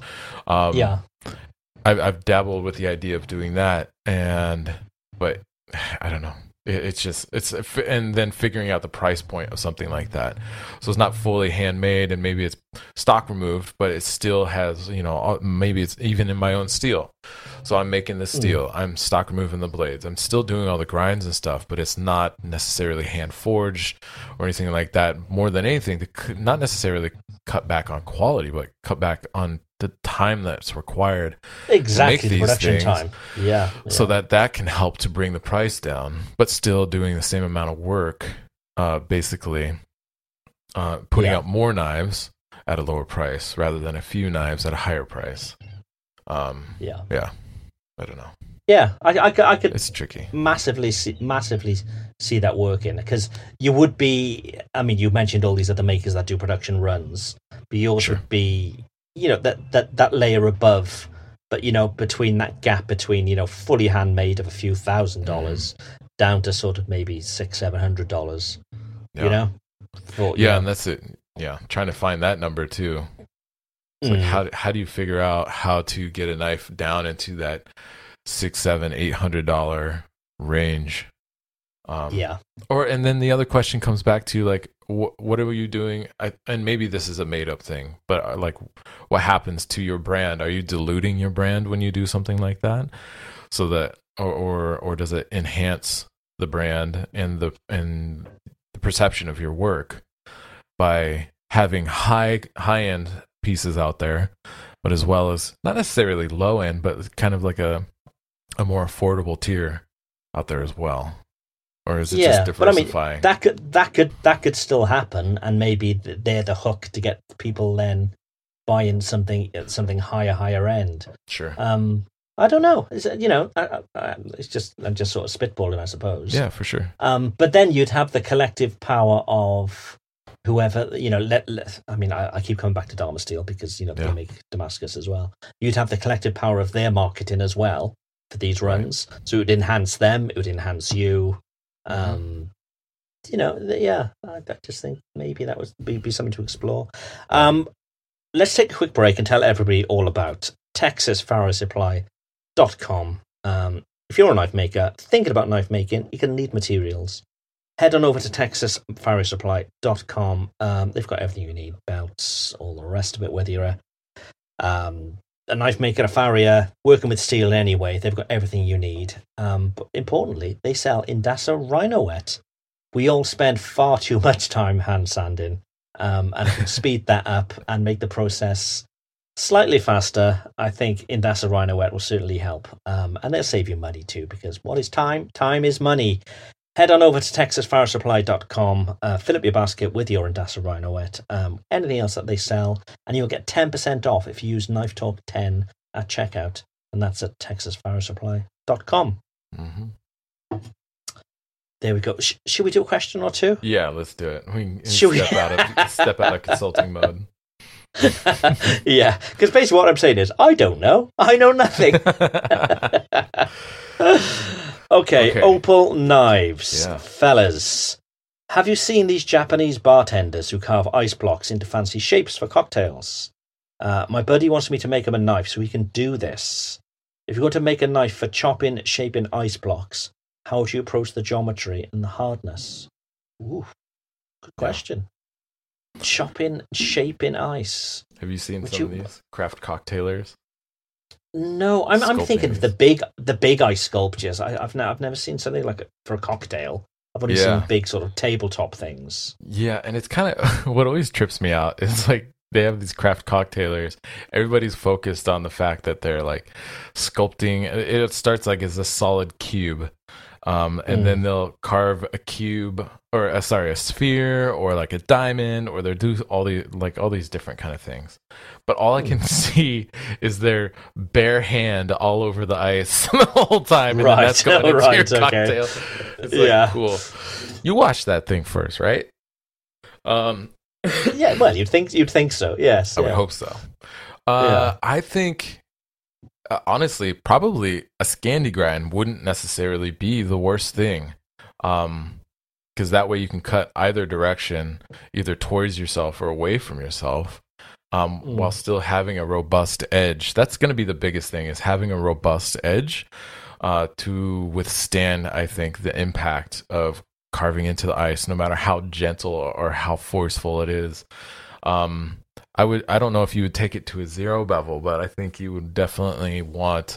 I've dabbled with the idea of doing that, but I don't know. And then figuring out the price point of something like that. So it's not fully handmade, and maybe it's stock removed, but it still has, maybe it's even in my own steel. So I'm making the steel, I'm stock removing the blades, I'm still doing all the grinds and stuff, but it's not necessarily hand forged or anything like that. More than anything, to not necessarily cut back on quality, but cut back on the time that's required to make these the production things, time. So that can help to bring the price down, but still doing the same amount of work, basically putting out more knives at a lower price rather than a few knives at a higher price. I don't know. I could. It's tricky. Massively see that working, because you would be. I mean, you mentioned all these other makers that do production runs, but you also be, that layer above. But between that gap between fully handmade of a few $1,000s down to sort of maybe $600-700. And that's it. Yeah, trying to find that number too. It's like how do you figure out how to get a knife down into that $600-800 range? And then the other question comes back to, like, what are you doing? And maybe this is a made up thing, but like, what happens to your brand? Are you diluting your brand when you do something like that, so that, or does it enhance the brand and the perception of your work by having high end pieces out there, but as well as not necessarily low end, but kind of like a more affordable tier out there as well? Or is it just diversifying? But I mean, that could still happen, and maybe they're the hook to get people then buying something higher end. Sure. I don't know. It's just, I'm just sort of spitballing, I suppose. Yeah, for sure. But then you'd have the collective power of whoever, I keep coming back to Dharma Steel because, they make Damascus as well. You'd have the collective power of their marketing as well for these runs. Right. So it would enhance them, it would enhance you. I just think maybe that would be something to explore. Let's take a quick break and tell everybody all about TexasFarrowSupply.com. If you're a knife maker thinking about knife making, you're going to need materials. Head on over to TexasFarrowSupply.com. They've got everything you need, belts, all the rest of it, whether you're a knife maker, a farrier, working with steel anyway, they've got everything you need. But importantly, they sell Indasa Rhino-Wet. We all spend far too much time hand sanding, and can speed that up and make the process slightly faster. I think Indasa Rhino-Wet will certainly help. And they'll save you money too, because what is time? Time is money. Head on over to TexasFarrowSupply.com, fill up your basket with your Indasa Rhino-Wet, anything else that they sell, and you'll get 10% off if you use Knife Talk 10 at checkout, and that's at TexasFarrowSupply.com. Mm-hmm. There we go. Should we do a question or two? Yeah, let's do it. We can step out of consulting mode. Yeah, because basically what I'm saying is, I don't know. I know nothing. Okay, Opal Knives. Yeah. Fellas, have you seen these Japanese bartenders who carve ice blocks into fancy shapes for cocktails? My buddy wants me to make him a knife so he can do this. If you're going to make a knife for chopping, shaping ice blocks, how would you approach the geometry and the hardness? Ooh, good question. Chopping, shaping ice. Have you seen some of these craft cocktailers? No, I'm thinking of the big ice sculptures. I've never seen something like it for a cocktail. I've only seen big sort of tabletop things. Yeah, and it's kind of what always trips me out is like they have these craft cocktailers. Everybody's focused on the fact that they're like sculpting. It starts like as a solid cube, and then they'll carve a cube or a sphere or like a diamond, or they'll do all these different kind of things. But all I can see is their bare hand all over the ice the whole time, and then that's going into your cocktail. It's like, cool. You watched that thing first, right? Yeah, well, you'd think so. Yes, I would hope so. I think, honestly, probably a Scandi grind wouldn't necessarily be the worst thing, because that way you can cut either direction, either towards yourself or away from yourself, while still having a robust edge. That's going to be the biggest thing, is having a robust edge to withstand, I think, the impact of carving into the ice, no matter how gentle or how forceful it is. I don't know if you would take it to a zero bevel, but I think you would definitely want,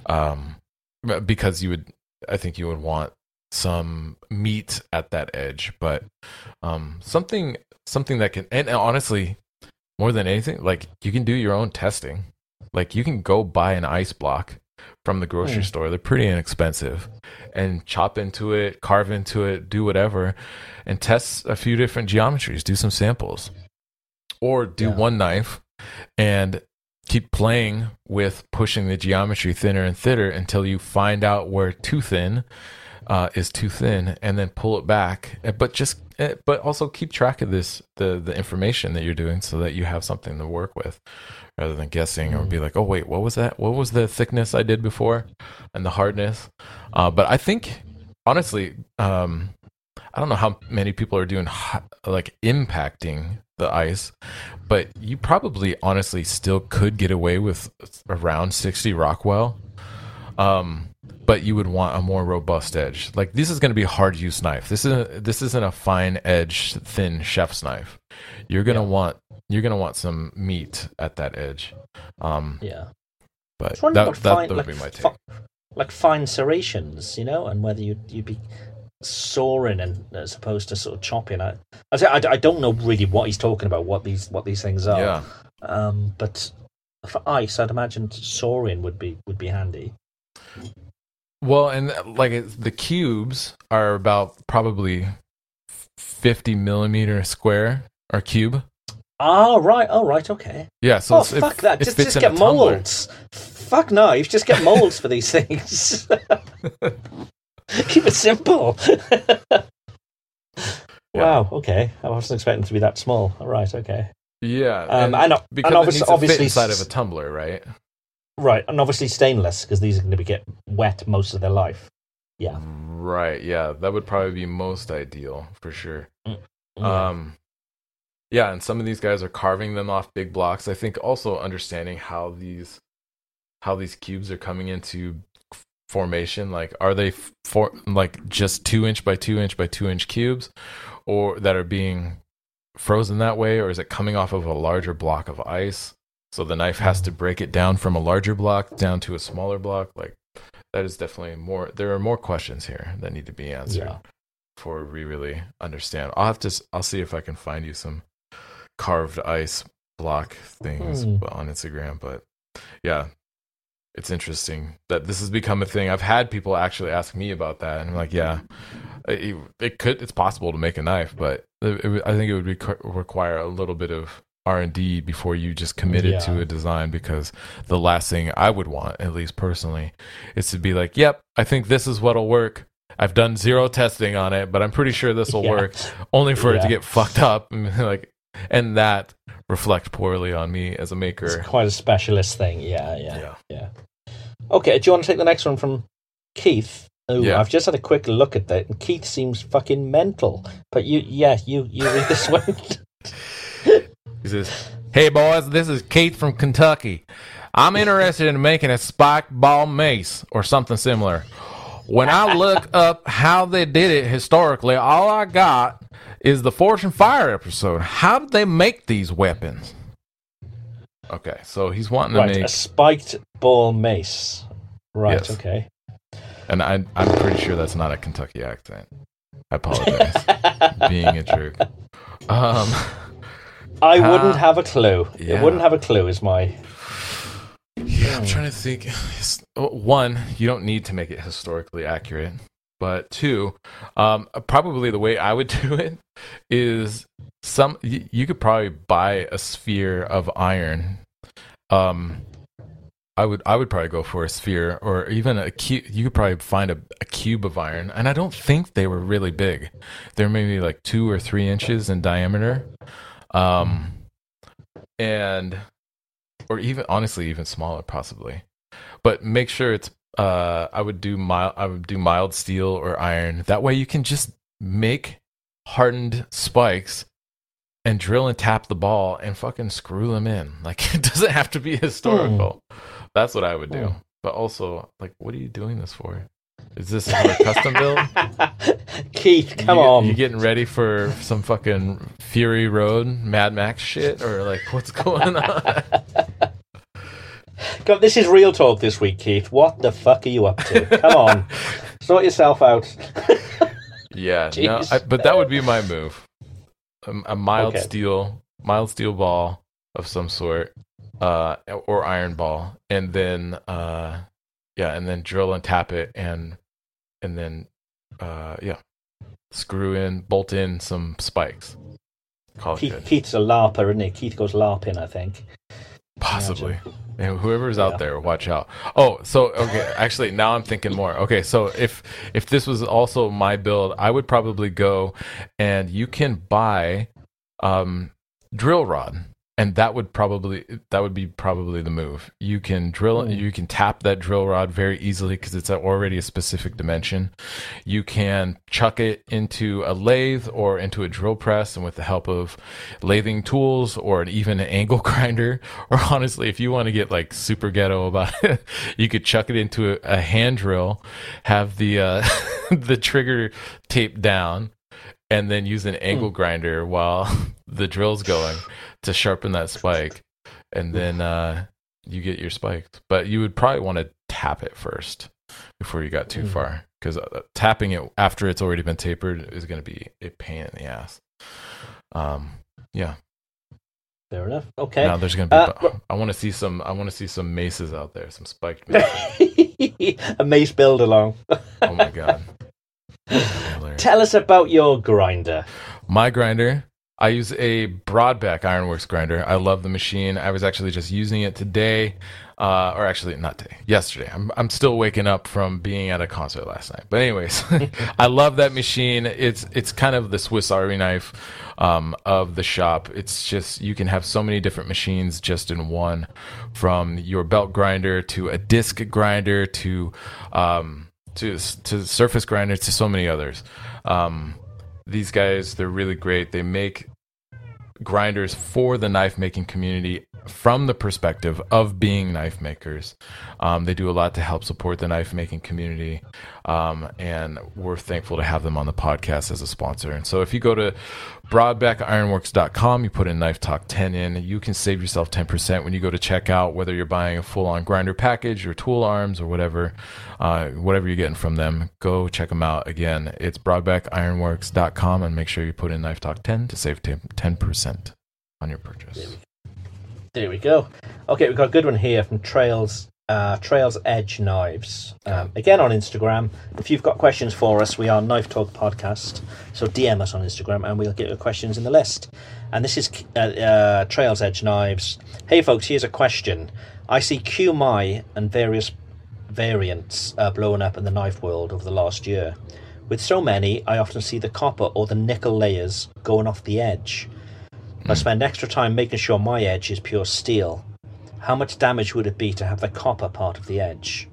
because I think you would want some meat at that edge, but something that can, and honestly, more than anything, like you can do your own testing. Like you can go buy an ice block from the grocery store. They're pretty inexpensive, and chop into it, carve into it, do whatever, and test a few different geometries, do some samples, or do one knife and keep playing with pushing the geometry thinner and thinner until you find out where too thin is too thin, and then pull it back. But also keep track of the information that you're doing, so that you have something to work with, rather than guessing or be like, oh wait, what was that? What was the thickness I did before, and the hardness? But I think, honestly, I don't know how many people are doing like impacting the ice, but you probably honestly still could get away with around 60 Rockwell. But you would want a more robust edge. Like this is going to be a hard use knife. This isn't a fine edge, thin chef's knife. You're gonna want some meat at that edge. But that would be my take. Like fine serrations, and whether you'd be sawing and as opposed to sort of chopping. I don't know really what he's talking about. What these things are. Yeah. But for ice, I'd imagine sawing would be handy. Well, and like the cubes are about probably 50 millimeter square or cube. Oh right, okay. Yeah, so fuck that. Just get molds. Fuck knives, just get molds for these things. Keep it simple. Wow, okay. I wasn't expecting it to be that small. All right, okay. Yeah, because it needs to fit inside of a tumbler, right? Right, and obviously stainless, because these are going to get wet most of their life. Yeah. Right, yeah. That would probably be most ideal, for sure. Yeah, and some of these guys are carving them off big blocks. I think also understanding how these cubes are coming into formation. Like, are they just 2-inch by 2-inch by 2-inch cubes, or that are being frozen that way, or is it coming off of a larger block of ice? So the knife has to break it down from a larger block down to a smaller block. Like that is definitely more. There are more questions here that need to be answered before we really understand. I'll see if I can find you some carved ice block things on Instagram. But yeah, it's interesting that this has become a thing. I've had people actually ask me about that, and I'm like, yeah, it's possible to make a knife, but I think it would require a little bit of R&D before you just committed to a design, because the last thing I would want, at least personally, is to be like, yep, I think this is what'll work. I've done zero testing on it, but I'm pretty sure this will work, only for it to get fucked up, and that reflect poorly on me as a maker. It's quite a specialist thing. Yeah. Okay, do you want to take the next one from Keith? Oh, I've just had a quick look at that, and Keith seems fucking mental. But you read this one. He says, "Hey boys, this is Keith from Kentucky. I'm interested in making a spiked ball mace or something similar. When I look up how they did it historically, all I got is the Forged in Fire episode. How did they make these weapons?" Okay, so he's wanting Right, to make a spiked ball mace. Right, Yes. okay. and I'm pretty sure that's not a Kentucky accent. I apologize. Being a jerk. I wouldn't have a clue. Yeah. It wouldn't have a clue is my... Yeah, I'm trying to think. One, you don't need to make it historically accurate. But two, probably the way I would do it is you could probably buy a sphere of iron. I would probably go for a sphere or even a cube. You could probably find a cube of iron, and I don't think they were really big. They're maybe like 2 or 3 inches in diameter, and or even honestly even smaller possibly. But make sure it's I would do mild steel or iron. That way you can just make hardened spikes and drill and tap the ball and fucking screw them in. Like, it doesn't have to be historical. That's what I would do. But also, like, what are you doing this for? Is this a custom build? Keith, come on. You getting ready for some fucking Fury Road Mad Max shit? Or, like, what's going on? God, this is real talk this week, Keith. What the fuck are you up to? Come on. Sort yourself out. Yeah, no, but that would be my move. A mild Okay. steel ball of some sort, or iron ball, and then and then drill and tap it, and then bolt in some spikes. Call it good. Keith's a LARPer, isn't he? Keith goes LARPing, I think. Possibly. And whoever's out there, watch out. Oh, so okay, actually now I'm thinking more. Okay, so if this was also my build, I would probably go and you can buy drill rod. And that would be probably the move. You can you can tap that drill rod very easily because it's already a specific dimension. You can chuck it into a lathe or into a drill press, and with the help of lathing tools or even an angle grinder, or honestly, if you want to get like super ghetto about it, you could chuck it into a hand drill, have the the trigger taped down, and then use an angle grinder while the drill's going to sharpen that spike, and then you get your spikes. But you would probably want to tap it first before you got too far, because tapping it after it's already been tapered is going to be a pain in the ass. Yeah. Fair enough. Okay. Now there's going to be. I want to see some maces out there, some spiked maces. A mace build along. Oh my god. Tell us about your grinder. My grinder. I use a Broadback Ironworks grinder. I love the machine. I was actually just using it today, or actually not today, yesterday. I'm still waking up from being at a concert last night. But anyways, I love that machine. It's kind of the Swiss Army knife of the shop. It's just, you can have so many different machines just in one, from your belt grinder to a disc grinder to surface grinder to so many others. These guys, they're really great. They make grinders for the knife making community from the perspective of being knife makers. They do a lot to help support the knife making community, and we're thankful to have them on the podcast as a sponsor. And so if you go to broadbackironworks.com, you put in Knife Talk 10 in, you can save yourself 10% when you go to checkout, whether you're buying a full-on grinder package or tool arms or whatever you're getting from them. Go check them out. Again, it's broadbackironworks.com, and make sure you put in Knife Talk 10 to save 10% on your purchase. There we go. Okay, we've got a good one here from Trails Edge Knives. Again on Instagram. If you've got questions for us, we are Knife Talk Podcast. So DM us on Instagram and we'll get your questions in the list. And this is Trails Edge Knives. Hey folks, here's a question. I see QMI and various variants blowing up in the knife world over the last year. With so many, I often see the copper or the nickel layers going off the edge. I spend extra time making sure my edge is pure steel. How much damage would it be to have the copper part of the edge?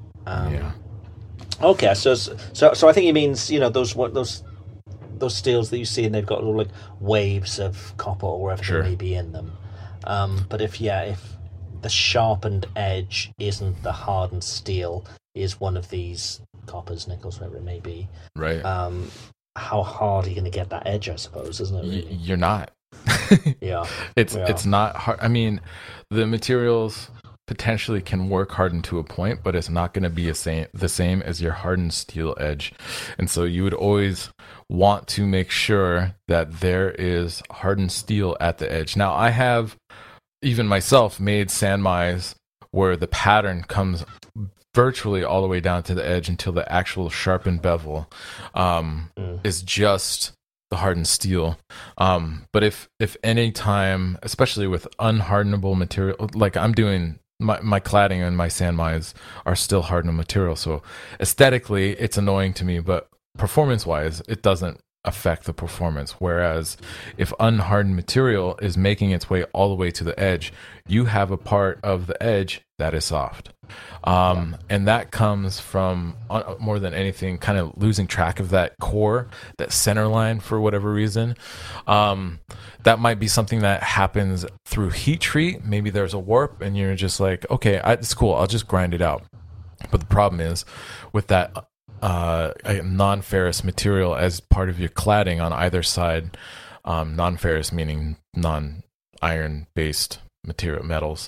Okay, so I think he means, you know, those steels that you see, and they've got little like waves of copper or whatever they may be in them. But if the sharpened edge isn't the hardened steel, is one of these coppers, nickels, whatever it may be, right? How hard are you going to get that edge? I suppose, isn't it? Really? You're not. Yeah. It's not hard. I mean, the materials potentially can work hardened to a point, but it's not going to be the same as your hardened steel edge. And so you would always want to make sure that there is hardened steel at the edge. Now, I have, even myself, made sandmines where the pattern comes virtually all the way down to the edge until the actual sharpened bevel is just the hardened steel. But if any time, especially with unhardenable material, like I'm doing, my cladding and my sandmines are still hardened material. So aesthetically, it's annoying to me, but performance-wise, it doesn't affect the performance. Whereas if unhardened material is making its way all the way to the edge, you have a part of the edge that is soft. And that comes from, more than anything, kind of losing track of that core, that center line for whatever reason. That might be something that happens through heat treat. Maybe there's a warp and you're just like, okay, it's cool, I'll just grind it out. But the problem is with that non-ferrous material as part of your cladding on either side, non-ferrous meaning non-iron based metals,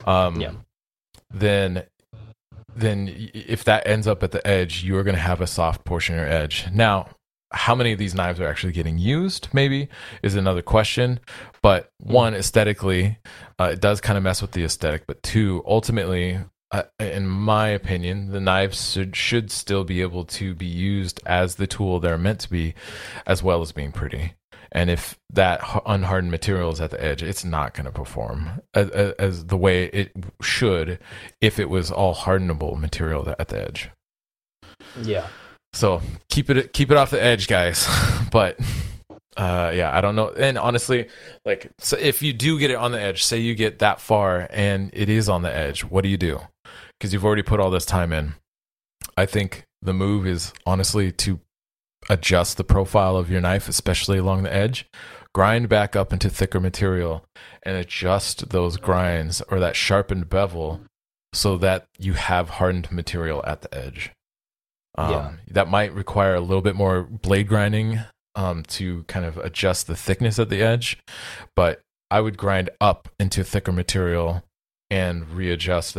then if that ends up at the edge, you're going to have a soft portion of your edge. Now, how many of these knives are actually getting used, maybe, is another question. But one, aesthetically, it does kind of mess with the aesthetic. But two, ultimately, in my opinion, the knives should still be able to be used as the tool they're meant to be, as well as being pretty. And if that unhardened material is at the edge, it's not going to perform as the way it should if it was all hardenable material at the edge. Yeah. So keep it off the edge, guys. But I don't know. And honestly, like, so if you do get it on the edge, say you get that far and it is on the edge, what do you do? Because you've already put all this time in. I think the move is honestly to adjust the profile of your knife, especially along the edge, grind back up into thicker material and adjust those grinds or that sharpened bevel so that you have hardened material at the edge. That might require a little bit more blade grinding to kind of adjust the thickness at the edge, but I would grind up into thicker material and readjust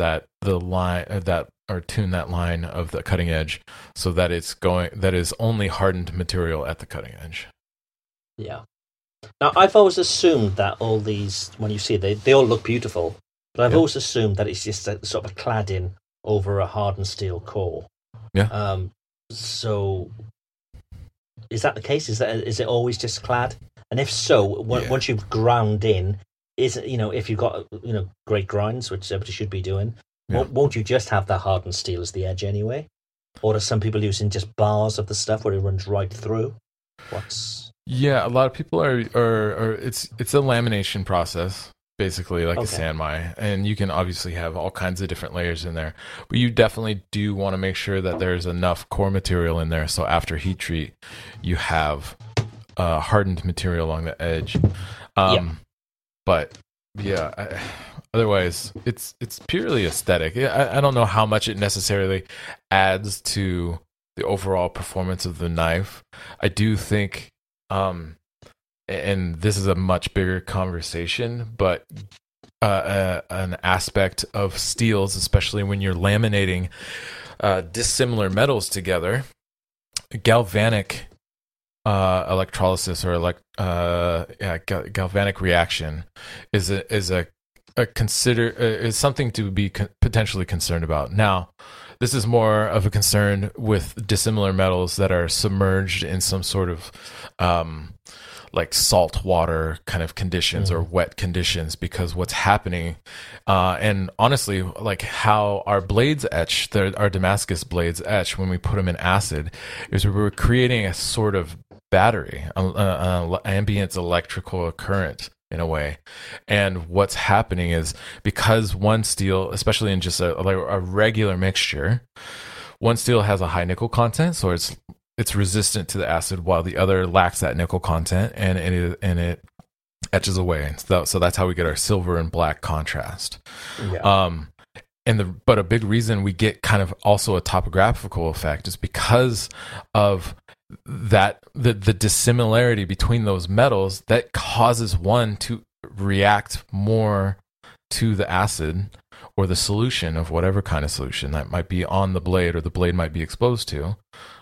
tune that line of the cutting edge so that that is only hardened material at the cutting edge. Yeah. Now, I've always assumed that all these, when you see it, they all look beautiful, but I've always assumed that it's just a sort of a cladding over a hardened steel core. Yeah. So is that the case? Is it always just clad? And if so, once you've ground in, if you've got great grinds, which everybody should be doing, won't you just have that hardened steel as the edge anyway? Or are some people using just bars of the stuff where it runs right through? A lot of people are it's a lamination process, basically, like a sandmine, and you can obviously have all kinds of different layers in there, but you definitely do want to make sure that there's enough core material in there so after heat treat you have hardened material along the edge. But otherwise it's purely aesthetic. I don't know how much it necessarily adds to the overall performance of the knife. I do think and this is a much bigger conversation, but an aspect of steels, especially when you're laminating dissimilar metals together, galvanic electrolysis or galvanic reaction is something to be potentially concerned about. Now, this is more of a concern with dissimilar metals that are submerged in some sort of like salt water kind of conditions or wet conditions, because what's happening, and honestly, like how our blades etch, our Damascus blades etch when we put them in acid, is we're creating a sort of battery, ambient electrical current in a way. And what's happening is, because one steel, especially in just a regular mixture, one steel has a high nickel content, so it's resistant to the acid, while the other lacks that nickel content, and it etches away. So that's how we get our silver and black contrast. but a big reason we get kind of also a topographical effect is because of that the dissimilarity between those metals that causes one to react more to the acid or the solution of whatever kind of solution that might be on the blade or the blade might be exposed to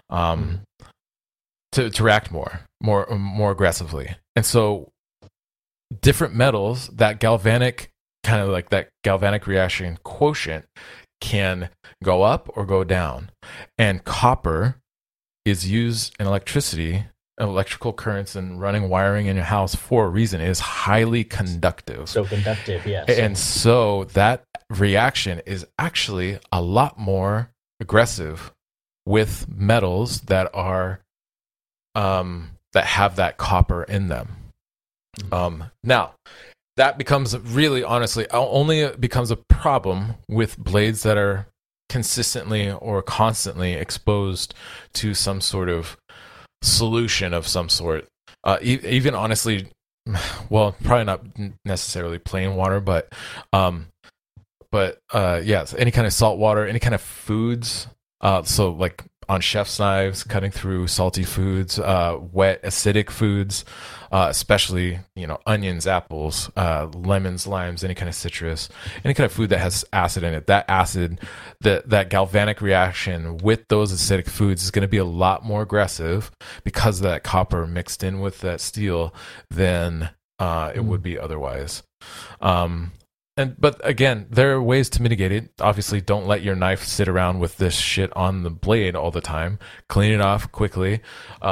react more aggressively. And so different metals, that galvanic kind of like that galvanic reaction quotient can go up or go down. And copper is used in electricity, electrical currents, and running wiring in your house for a reason. It is highly conductive. So conductive, yes. And so that reaction is actually a lot more aggressive with metals that are that have that copper in them. Now, that becomes really, honestly, only becomes a problem with blades that are consistently or constantly exposed to some sort of solution of some sort. Even honestly, well, probably not necessarily plain water, but yes, any kind of salt water, any kind of foods. So like on chef's knives, cutting through salty foods, wet acidic foods, especially, onions, apples, lemons, limes, any kind of citrus, any kind of food that has acid in it. That acid, that galvanic reaction with those acidic foods is going to be a lot more aggressive because of that copper mixed in with that steel than it would be otherwise. But again, there are ways to mitigate it. Obviously, don't let your knife sit around with this shit on the blade all the time. Clean it off quickly.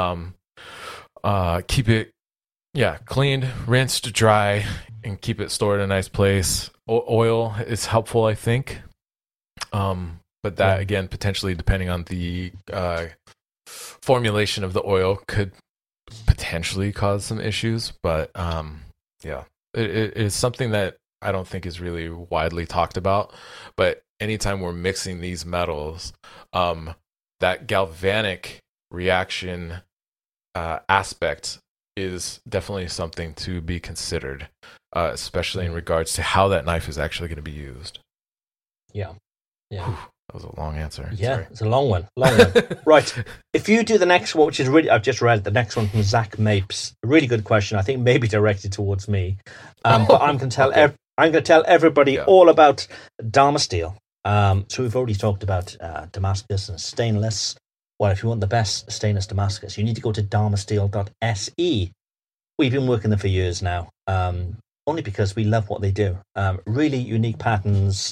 Keep it, cleaned, rinsed, dry, and keep it stored in a nice place. Oil is helpful, I think. But that, again, potentially depending on the formulation of the oil could potentially cause some issues. But it is something that I don't think is really widely talked about. But anytime we're mixing these metals, that galvanic reaction aspect is definitely something to be considered, especially in regards to how that knife is actually going to be used. Yeah. Whew, that was a long answer. Yeah, Sorry. it's a long one. Right. If you do the next one, which is really, I've just read the next one from Zach Mapes. A really good question. I think maybe directed towards me. But I'm going to tell I'm going to tell everybody all about Damasteel. So we've already talked about Damascus and stainless. Well, if you want the best stainless Damascus, you need to go to damasteel.se. We've been working them for years now, only because we love what they do. Really unique patterns,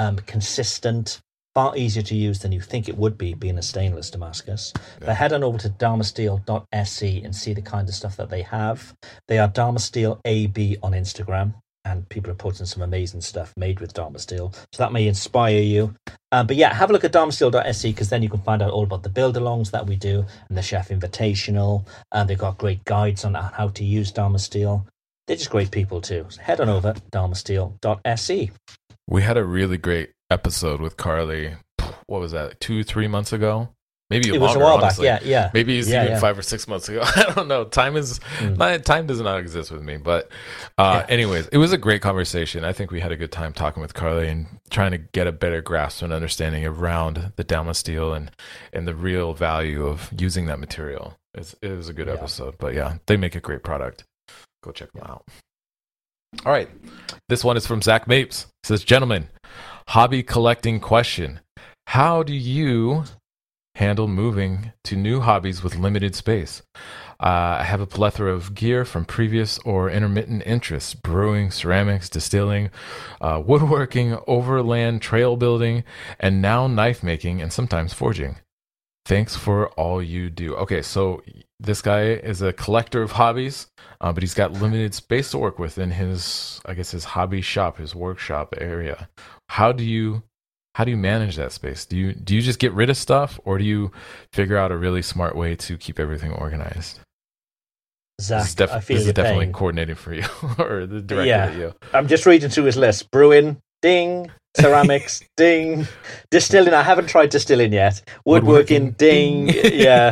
consistent, far easier to use than you think it would be, being a stainless Damascus. Yeah. But head on over to damasteel.se and see the kind of stuff that they have. They are Damasteel AB on Instagram, and people are posting some amazing stuff made with Damasteel. So that may inspire you. But yeah, have a look at damasteel.se, because then you can find out all about the build-alongs that we do and the Chef Invitational. They've got great guides on how to use Damasteel. They're just great people too. So head on over, damasteel.se. We had a really great episode with Carly. What was that, 2-3 months ago? Maybe it longer, was a while honestly. back. Yeah. Maybe it's even 5 or 6 months ago. I don't know. Time does not exist with me. But anyways, it was a great conversation. I think we had a good time talking with Carly and trying to get a better grasp and understanding around the Damasteel and the real value of using that material. It was a good episode. But yeah, they make a great product. Go check them out. All right. This one is from Zach Mapes. It says, gentlemen, hobby collecting question. How do you handle moving to new hobbies with limited space? I have a plethora of gear from previous or intermittent interests: brewing, ceramics, distilling, woodworking, overland trail building, and now knife making and sometimes forging. Thanks for all you do. Okay, so this guy is a collector of hobbies, but he's got limited space to work with in his hobby shop, his workshop area. How do you manage that space? Do you just get rid of stuff, or do you figure out a really smart way to keep everything organized? Zach, this is definitely coordinated for you, or the director at you. I'm just reading through his list. Brewing, ding. Ceramics, ding. Distilling, I haven't tried distilling yet. Woodworking, ding. Yeah.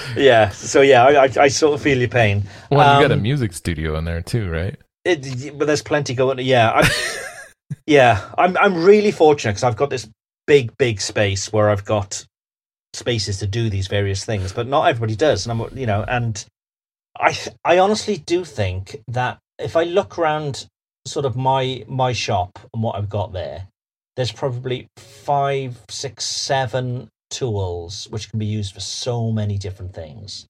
So I sort of feel your pain. Well, you got a music studio in there too, right? But there's plenty going. Yeah. Yeah, I'm really fortunate because I've got this big space where I've got spaces to do these various things, but not everybody does, and and I honestly do think that if I look around sort of my shop and what I've got there, there's probably 5, 6, 7 tools which can be used for so many different things.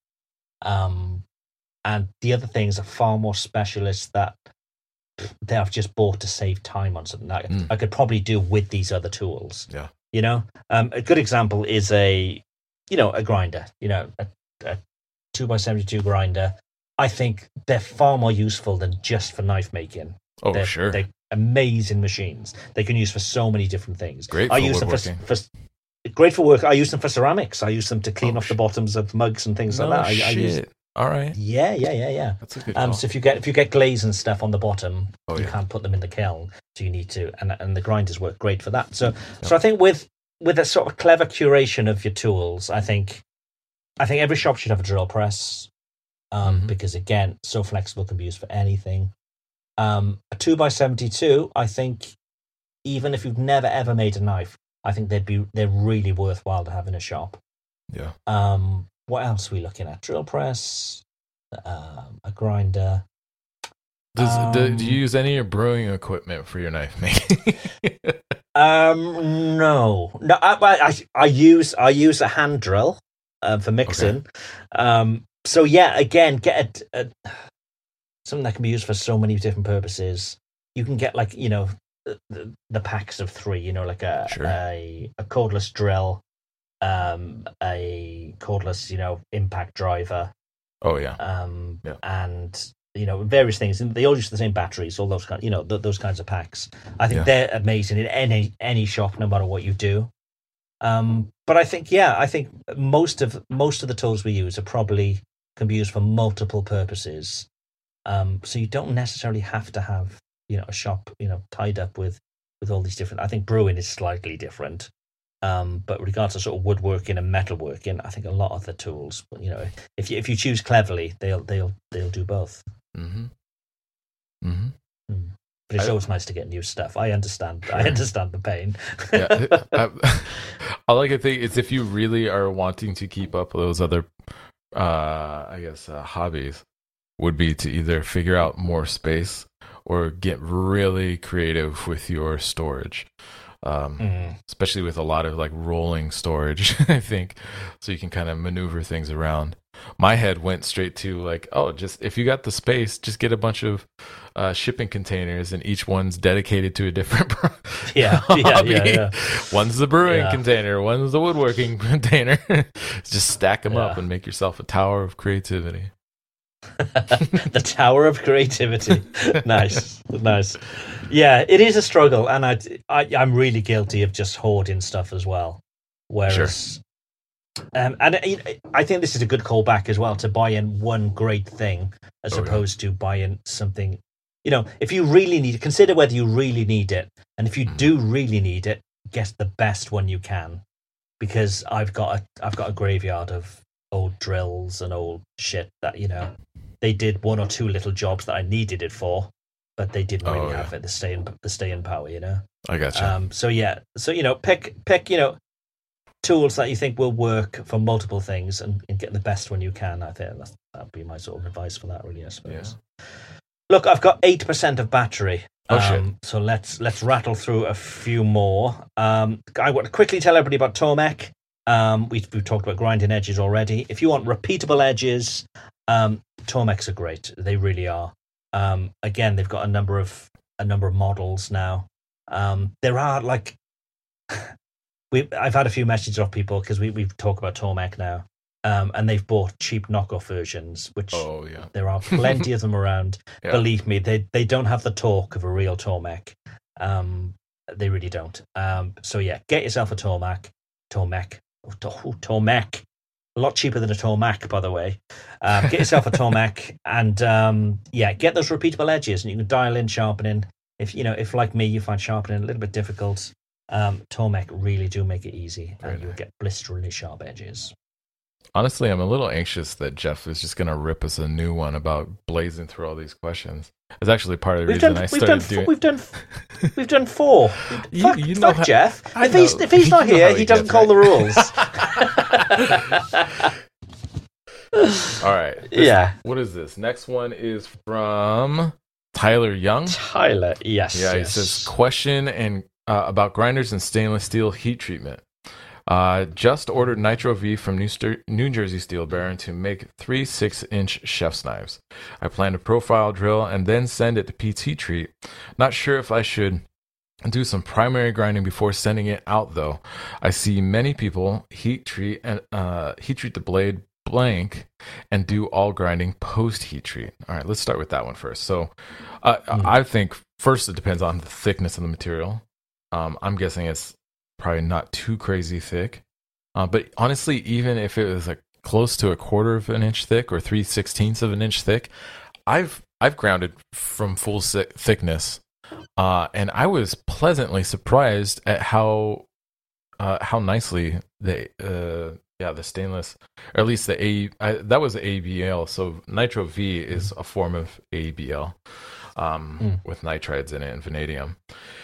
And the other things are far more specialist that I've just bought to save time on something that I could probably do with these other tools. Yeah. A good example is a grinder, a 2x72 grinder. I think they're far more useful than just for knife making. Oh, sure. They're amazing machines. They can use for so many different things. Great I use them for great for work. I use them for ceramics. I use them to clean off the bottoms of mugs and things like that. I use. All right. Yeah. That's a good call. So if you get glaze and stuff on the bottom, you yeah. can't put them in the kiln, so you need to, and the grinders work great for that. So I think with a sort of clever curation of your tools, I think every shop should have a drill press, because again, so flexible, can be used for anything. A 2x72, I think, even if you've never ever made a knife, I think they're really worthwhile to have in a shop. Yeah. What else are we looking at? Drill press, a grinder. Do you use any of your brewing equipment for your knife making? No. I use a hand drill for mixing. Okay. So yeah, again, get something that can be used for so many different purposes. You can get the packs of 3. Like a cordless drill, a cordless impact driver. Oh yeah. And various things, and they all use the same batteries, all those kind, those kinds of packs. I think they're amazing in any shop, no matter what you do. But I think most of the tools we use can be used for multiple purposes. So you don't necessarily have to have a shop tied up with all these different. I think brewing is slightly different. But regardless of sort of woodworking and metalworking, I think a lot of the tools, if you choose cleverly, they'll do both. But it's always nice to get new stuff. I understand. Sure. I understand the pain. All I can think is if you really are wanting to keep up with those other, hobbies, would be to either figure out more space or get really creative with your storage. Especially with a lot of rolling storage, I think, so you can kind of maneuver things around. My head went straight to just if you got the space, just get a bunch of shipping containers, and each one's dedicated to a different yeah. One's the brewing container, one's the woodworking container. Just stack them up and make yourself a tower of creativity. The tower of creativity. Nice. Yeah, it is a struggle, and I'm really guilty of just hoarding stuff as well. Whereas, and I think this is a good callback as well, to buy in one great thing as opposed to buying something. If you really need it, consider whether you really need it, and if you do really need it, get the best one you can. Because I've got a graveyard of old drills and old shit that they did 1 or 2 little jobs that I needed it for, but they didn't really have it, the staying power, I gotcha. So pick tools that you think will work for multiple things and get the best one you can. I think that'd be my sort of advice for that, really, I suppose. Yeah. Look, I've got 8% of battery. So let's rattle through a few more. I want to quickly tell everybody about Tormek. We've talked about grinding edges already. If you want repeatable edges, Tormeks are great. They really are. Again, they've got a number of models now. There are I've had a few messages off people because we've talked about Tormek now, and they've bought cheap knockoff versions, which there are plenty of them around. Yeah. Believe me, they don't have the torque of a real Tormek. They really don't. So yeah, get yourself a Tormek. Tormek. A lot cheaper than a Tormek, by the way. Get yourself a Tormek, and get those repeatable edges, and you can dial in sharpening. If like me, you find sharpening a little bit difficult, Tormek really do make it easy, and you'll get blisteringly sharp edges. Honestly, I'm a little anxious that Jeff is just going to rip us a new one about blazing through all these questions. It's actually part of the reason I started doing. We've done 4. Fuck Jeff. If he's not here, he doesn't call the rules. All right. What is this? Next one is from Tyler Young. Tyler, yes. Yeah, he says, question and about grinders and stainless steel heat treatment. Just ordered Nitro V from New Jersey Steel Baron to make 3 6-inch chef's knives. I plan to profile drill and then send it to Pete's Heat Treat. Not sure if I should do some primary grinding before sending it out though. I see many people heat treat the blade blank and do all grinding post heat treat. All right, let's start with that one first. So I think first it depends on the thickness of the material. I'm guessing it's probably not too crazy thick, but honestly, even if it was like close to 1/4 of an inch thick or 3/16 of an inch thick, I've grounded from full thickness, and I was pleasantly surprised at how nicely the stainless, or at least that was the ABL. So Nitro V is a form of ABL with nitrides in it and vanadium.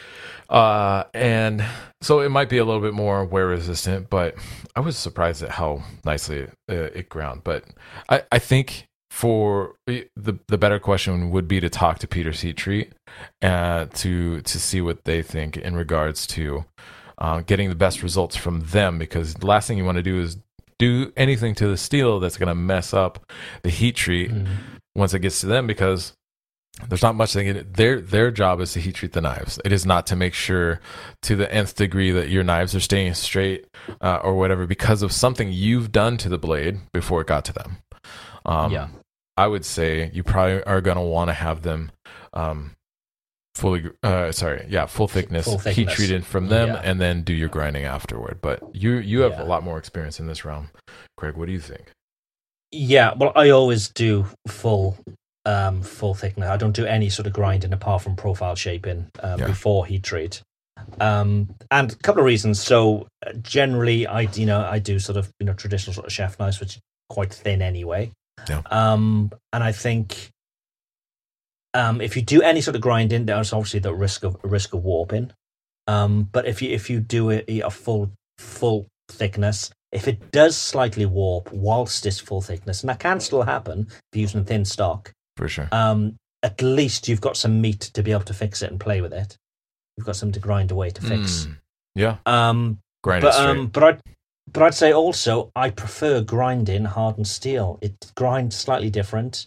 And so it might be a little bit more wear resistant, but I was surprised at how nicely it ground. But I think for the better question would be to talk to Peter's Heat Treat to see what they think in regards to getting the best results from them, because the last thing you want to do is do anything to the steel that's going to mess up the heat treat once it gets to them, because there's not much they can do. Their job is to heat treat the knives. It is not to make sure to the nth degree that your knives are staying straight or whatever because of something you've done to the blade before it got to them. I would say you probably are going to want to have them full thickness heat treated from them, and then do your grinding afterward. But you have a lot more experience in this realm. Craig, what do you think? Yeah, well, I always do full thickness. I don't do any sort of grinding apart from profile shaping before heat treat. And a couple of reasons. So generally, I do sort of traditional sort of chef knives, which are quite thin anyway. Yeah. And I think if you do any sort of grinding, there's obviously the risk of warping. But if you do a full thickness, if it does slightly warp whilst it's full thickness, and that can still happen if you're using thin stock, for sure. At least you've got some meat to be able to fix it and play with it. You've got something to grind away to fix. Yeah. Grind it straight. But I'd say also I prefer grinding hardened steel. It grinds slightly different.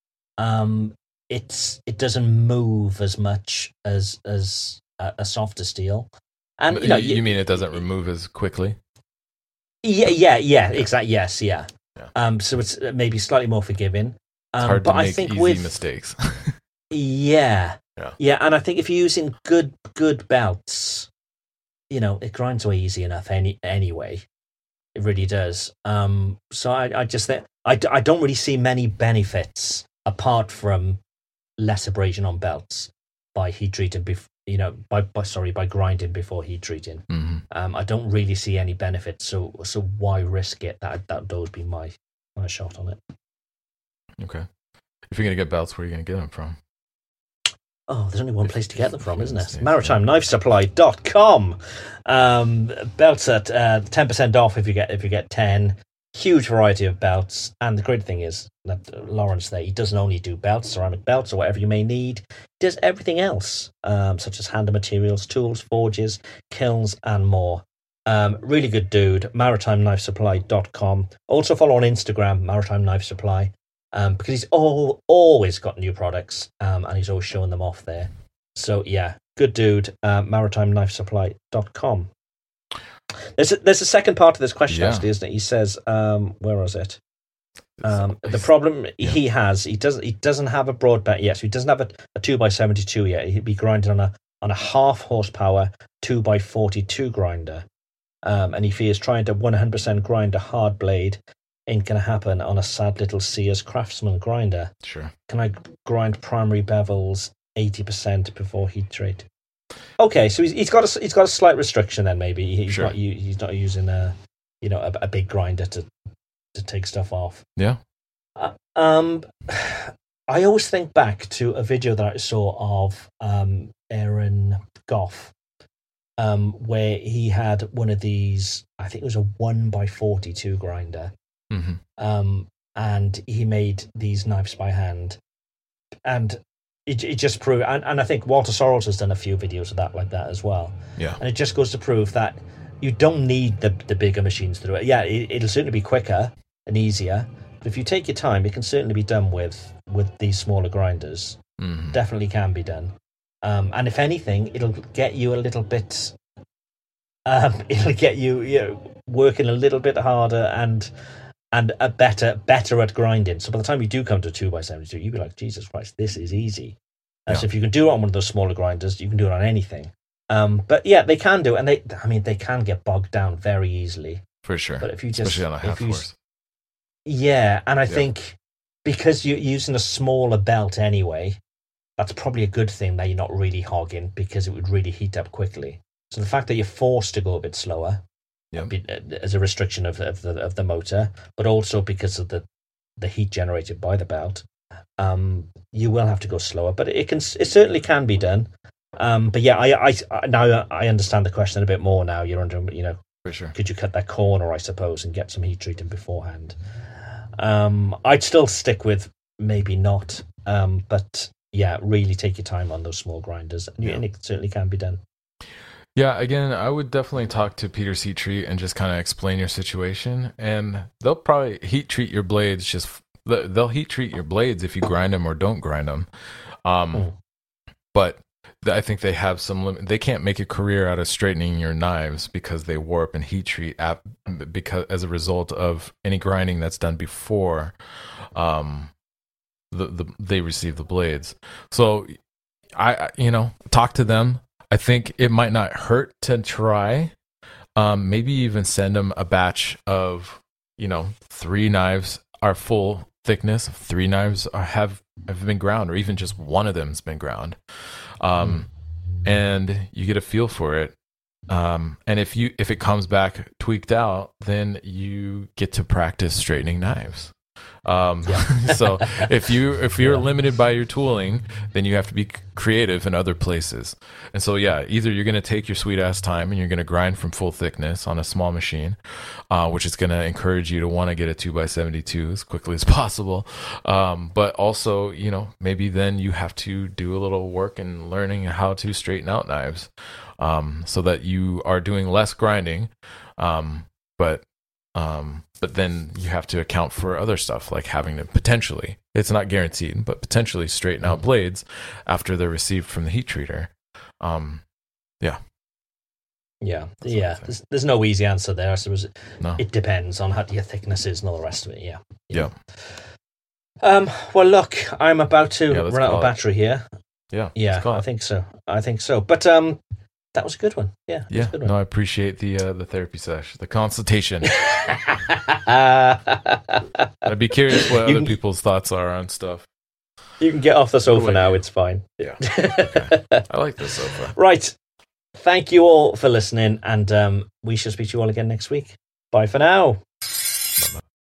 It doesn't move as much as a softer steel. And you mean it doesn't remove as quickly? Yeah, exactly. Yes, yeah. So it's maybe slightly more forgiving. It's hard to make easy mistakes. Yeah, and I think if you're using good belts, it grinds away easy enough anyway. It really does. So I just think I don't really see many benefits apart from less abrasion on belts by heat treating by grinding before heat treating. I don't really see any benefits. So why risk it? That would be my shot on it. Okay. If you're going to get belts, where are you going to get them from? Oh, there's only one place to get them from, isn't it? MaritimeKnifeSupply.com. Belts at 10% off if you get 10. Huge variety of belts. And the great thing is that Lawrence there, he doesn't only do belts, ceramic belts, or whatever you may need. He does everything else, such as handle materials, tools, forges, kilns, and more. Really good dude. MaritimeKnifeSupply.com. Also follow on Instagram, Maritime Knife Supply. Because he's always got new products, and he's always showing them off there. So yeah, good dude. MaritimeKnifeSupply.com. There's a second part of this question actually, isn't it? He says, where was it? The problem he doesn't have a broad belt yet. So he doesn't have a 2x72 yet. He'd be grinding on a half horsepower 2x42 grinder, and if he is trying to 100% grind a hard blade, ain't going to happen on a sad little Sears Craftsman grinder. Sure. Can I grind primary bevels 80% before heat treat? Okay, so he's got a slight restriction then. Maybe he's not using a big grinder to take stuff off. Yeah. I always think back to a video that I saw of Aaron Goff, where he had one of these, I think it was a 1x42 grinder. And he made these knives by hand. And it just proved, and I think Walter Sorrells has done a few videos of that like that as well. Yeah. And it just goes to prove that you don't need the bigger machines to do it. Yeah, it'll certainly be quicker and easier. But if you take your time, it can certainly be done with these smaller grinders. Definitely can be done. And if anything, it'll get you a little bit... it'll get you working a little bit harder and a better at grinding. So by the time you do come to a 2x72, you'll be like, Jesus Christ, this is easy. So if you can do it on one of those smaller grinders, you can do it on anything. But yeah, they can do it, and they can get bogged down very easily. For sure. But if you just... Especially on a half horse. Yeah, and I think because you're using a smaller belt anyway, that's probably a good thing that you're not really hogging, because it would really heat up quickly. So the fact that you're forced to go a bit slower as a restriction of the motor, but also because of the heat generated by the belt, you will have to go slower. But it certainly can be done. But yeah, I now I understand the question a bit more now. You're under, for sure. Could you cut that corner, I suppose, and get some heat treating beforehand? I'd still stick with maybe not. But yeah, really take your time on those small grinders, and it certainly can be done. Yeah, again, I would definitely talk to Peter's Heat Treat and just kind of explain your situation, and they'll probably heat treat your blades. They'll heat treat your blades if you grind them or don't grind them. But I think they have some limit. They can't make a career out of straightening your knives because they warp and heat treat because as a result of any grinding that's done before they receive the blades. So I talk to them. I think it might not hurt to try. Maybe even send them a batch of 3 knives are full thickness. 3 knives have been ground, or even just one of them has been ground. And you get a feel for it. And if it comes back tweaked out, then you get to practice straightening knives. So if you're limited by your tooling, then you have to be creative in other places. And so either you're going to take your sweet ass time and you're going to grind from full thickness on a small machine, which is going to encourage you to want to get a 2x72 as quickly as possible. But also, maybe then you have to do a little work in learning how to straighten out knives, so that you are doing less grinding. But then you have to account for other stuff, like having to potentially, it's not guaranteed, but potentially straighten out blades after they're received from the heat treater. There's no easy answer there. I suppose it depends on how your thickness is and all the rest of it. Yeah. Well, look, I'm about to run out of battery here. Yeah. I think so. But that was a good one. Yeah. Yeah. Good one. No, I appreciate the therapy session, the consultation. I'd be curious what other people's thoughts are on stuff. You can get off the sofa now. It's fine. Yeah. Okay. I like the sofa. Right. Thank you all for listening, and we shall speak to you all again next week. Bye for now.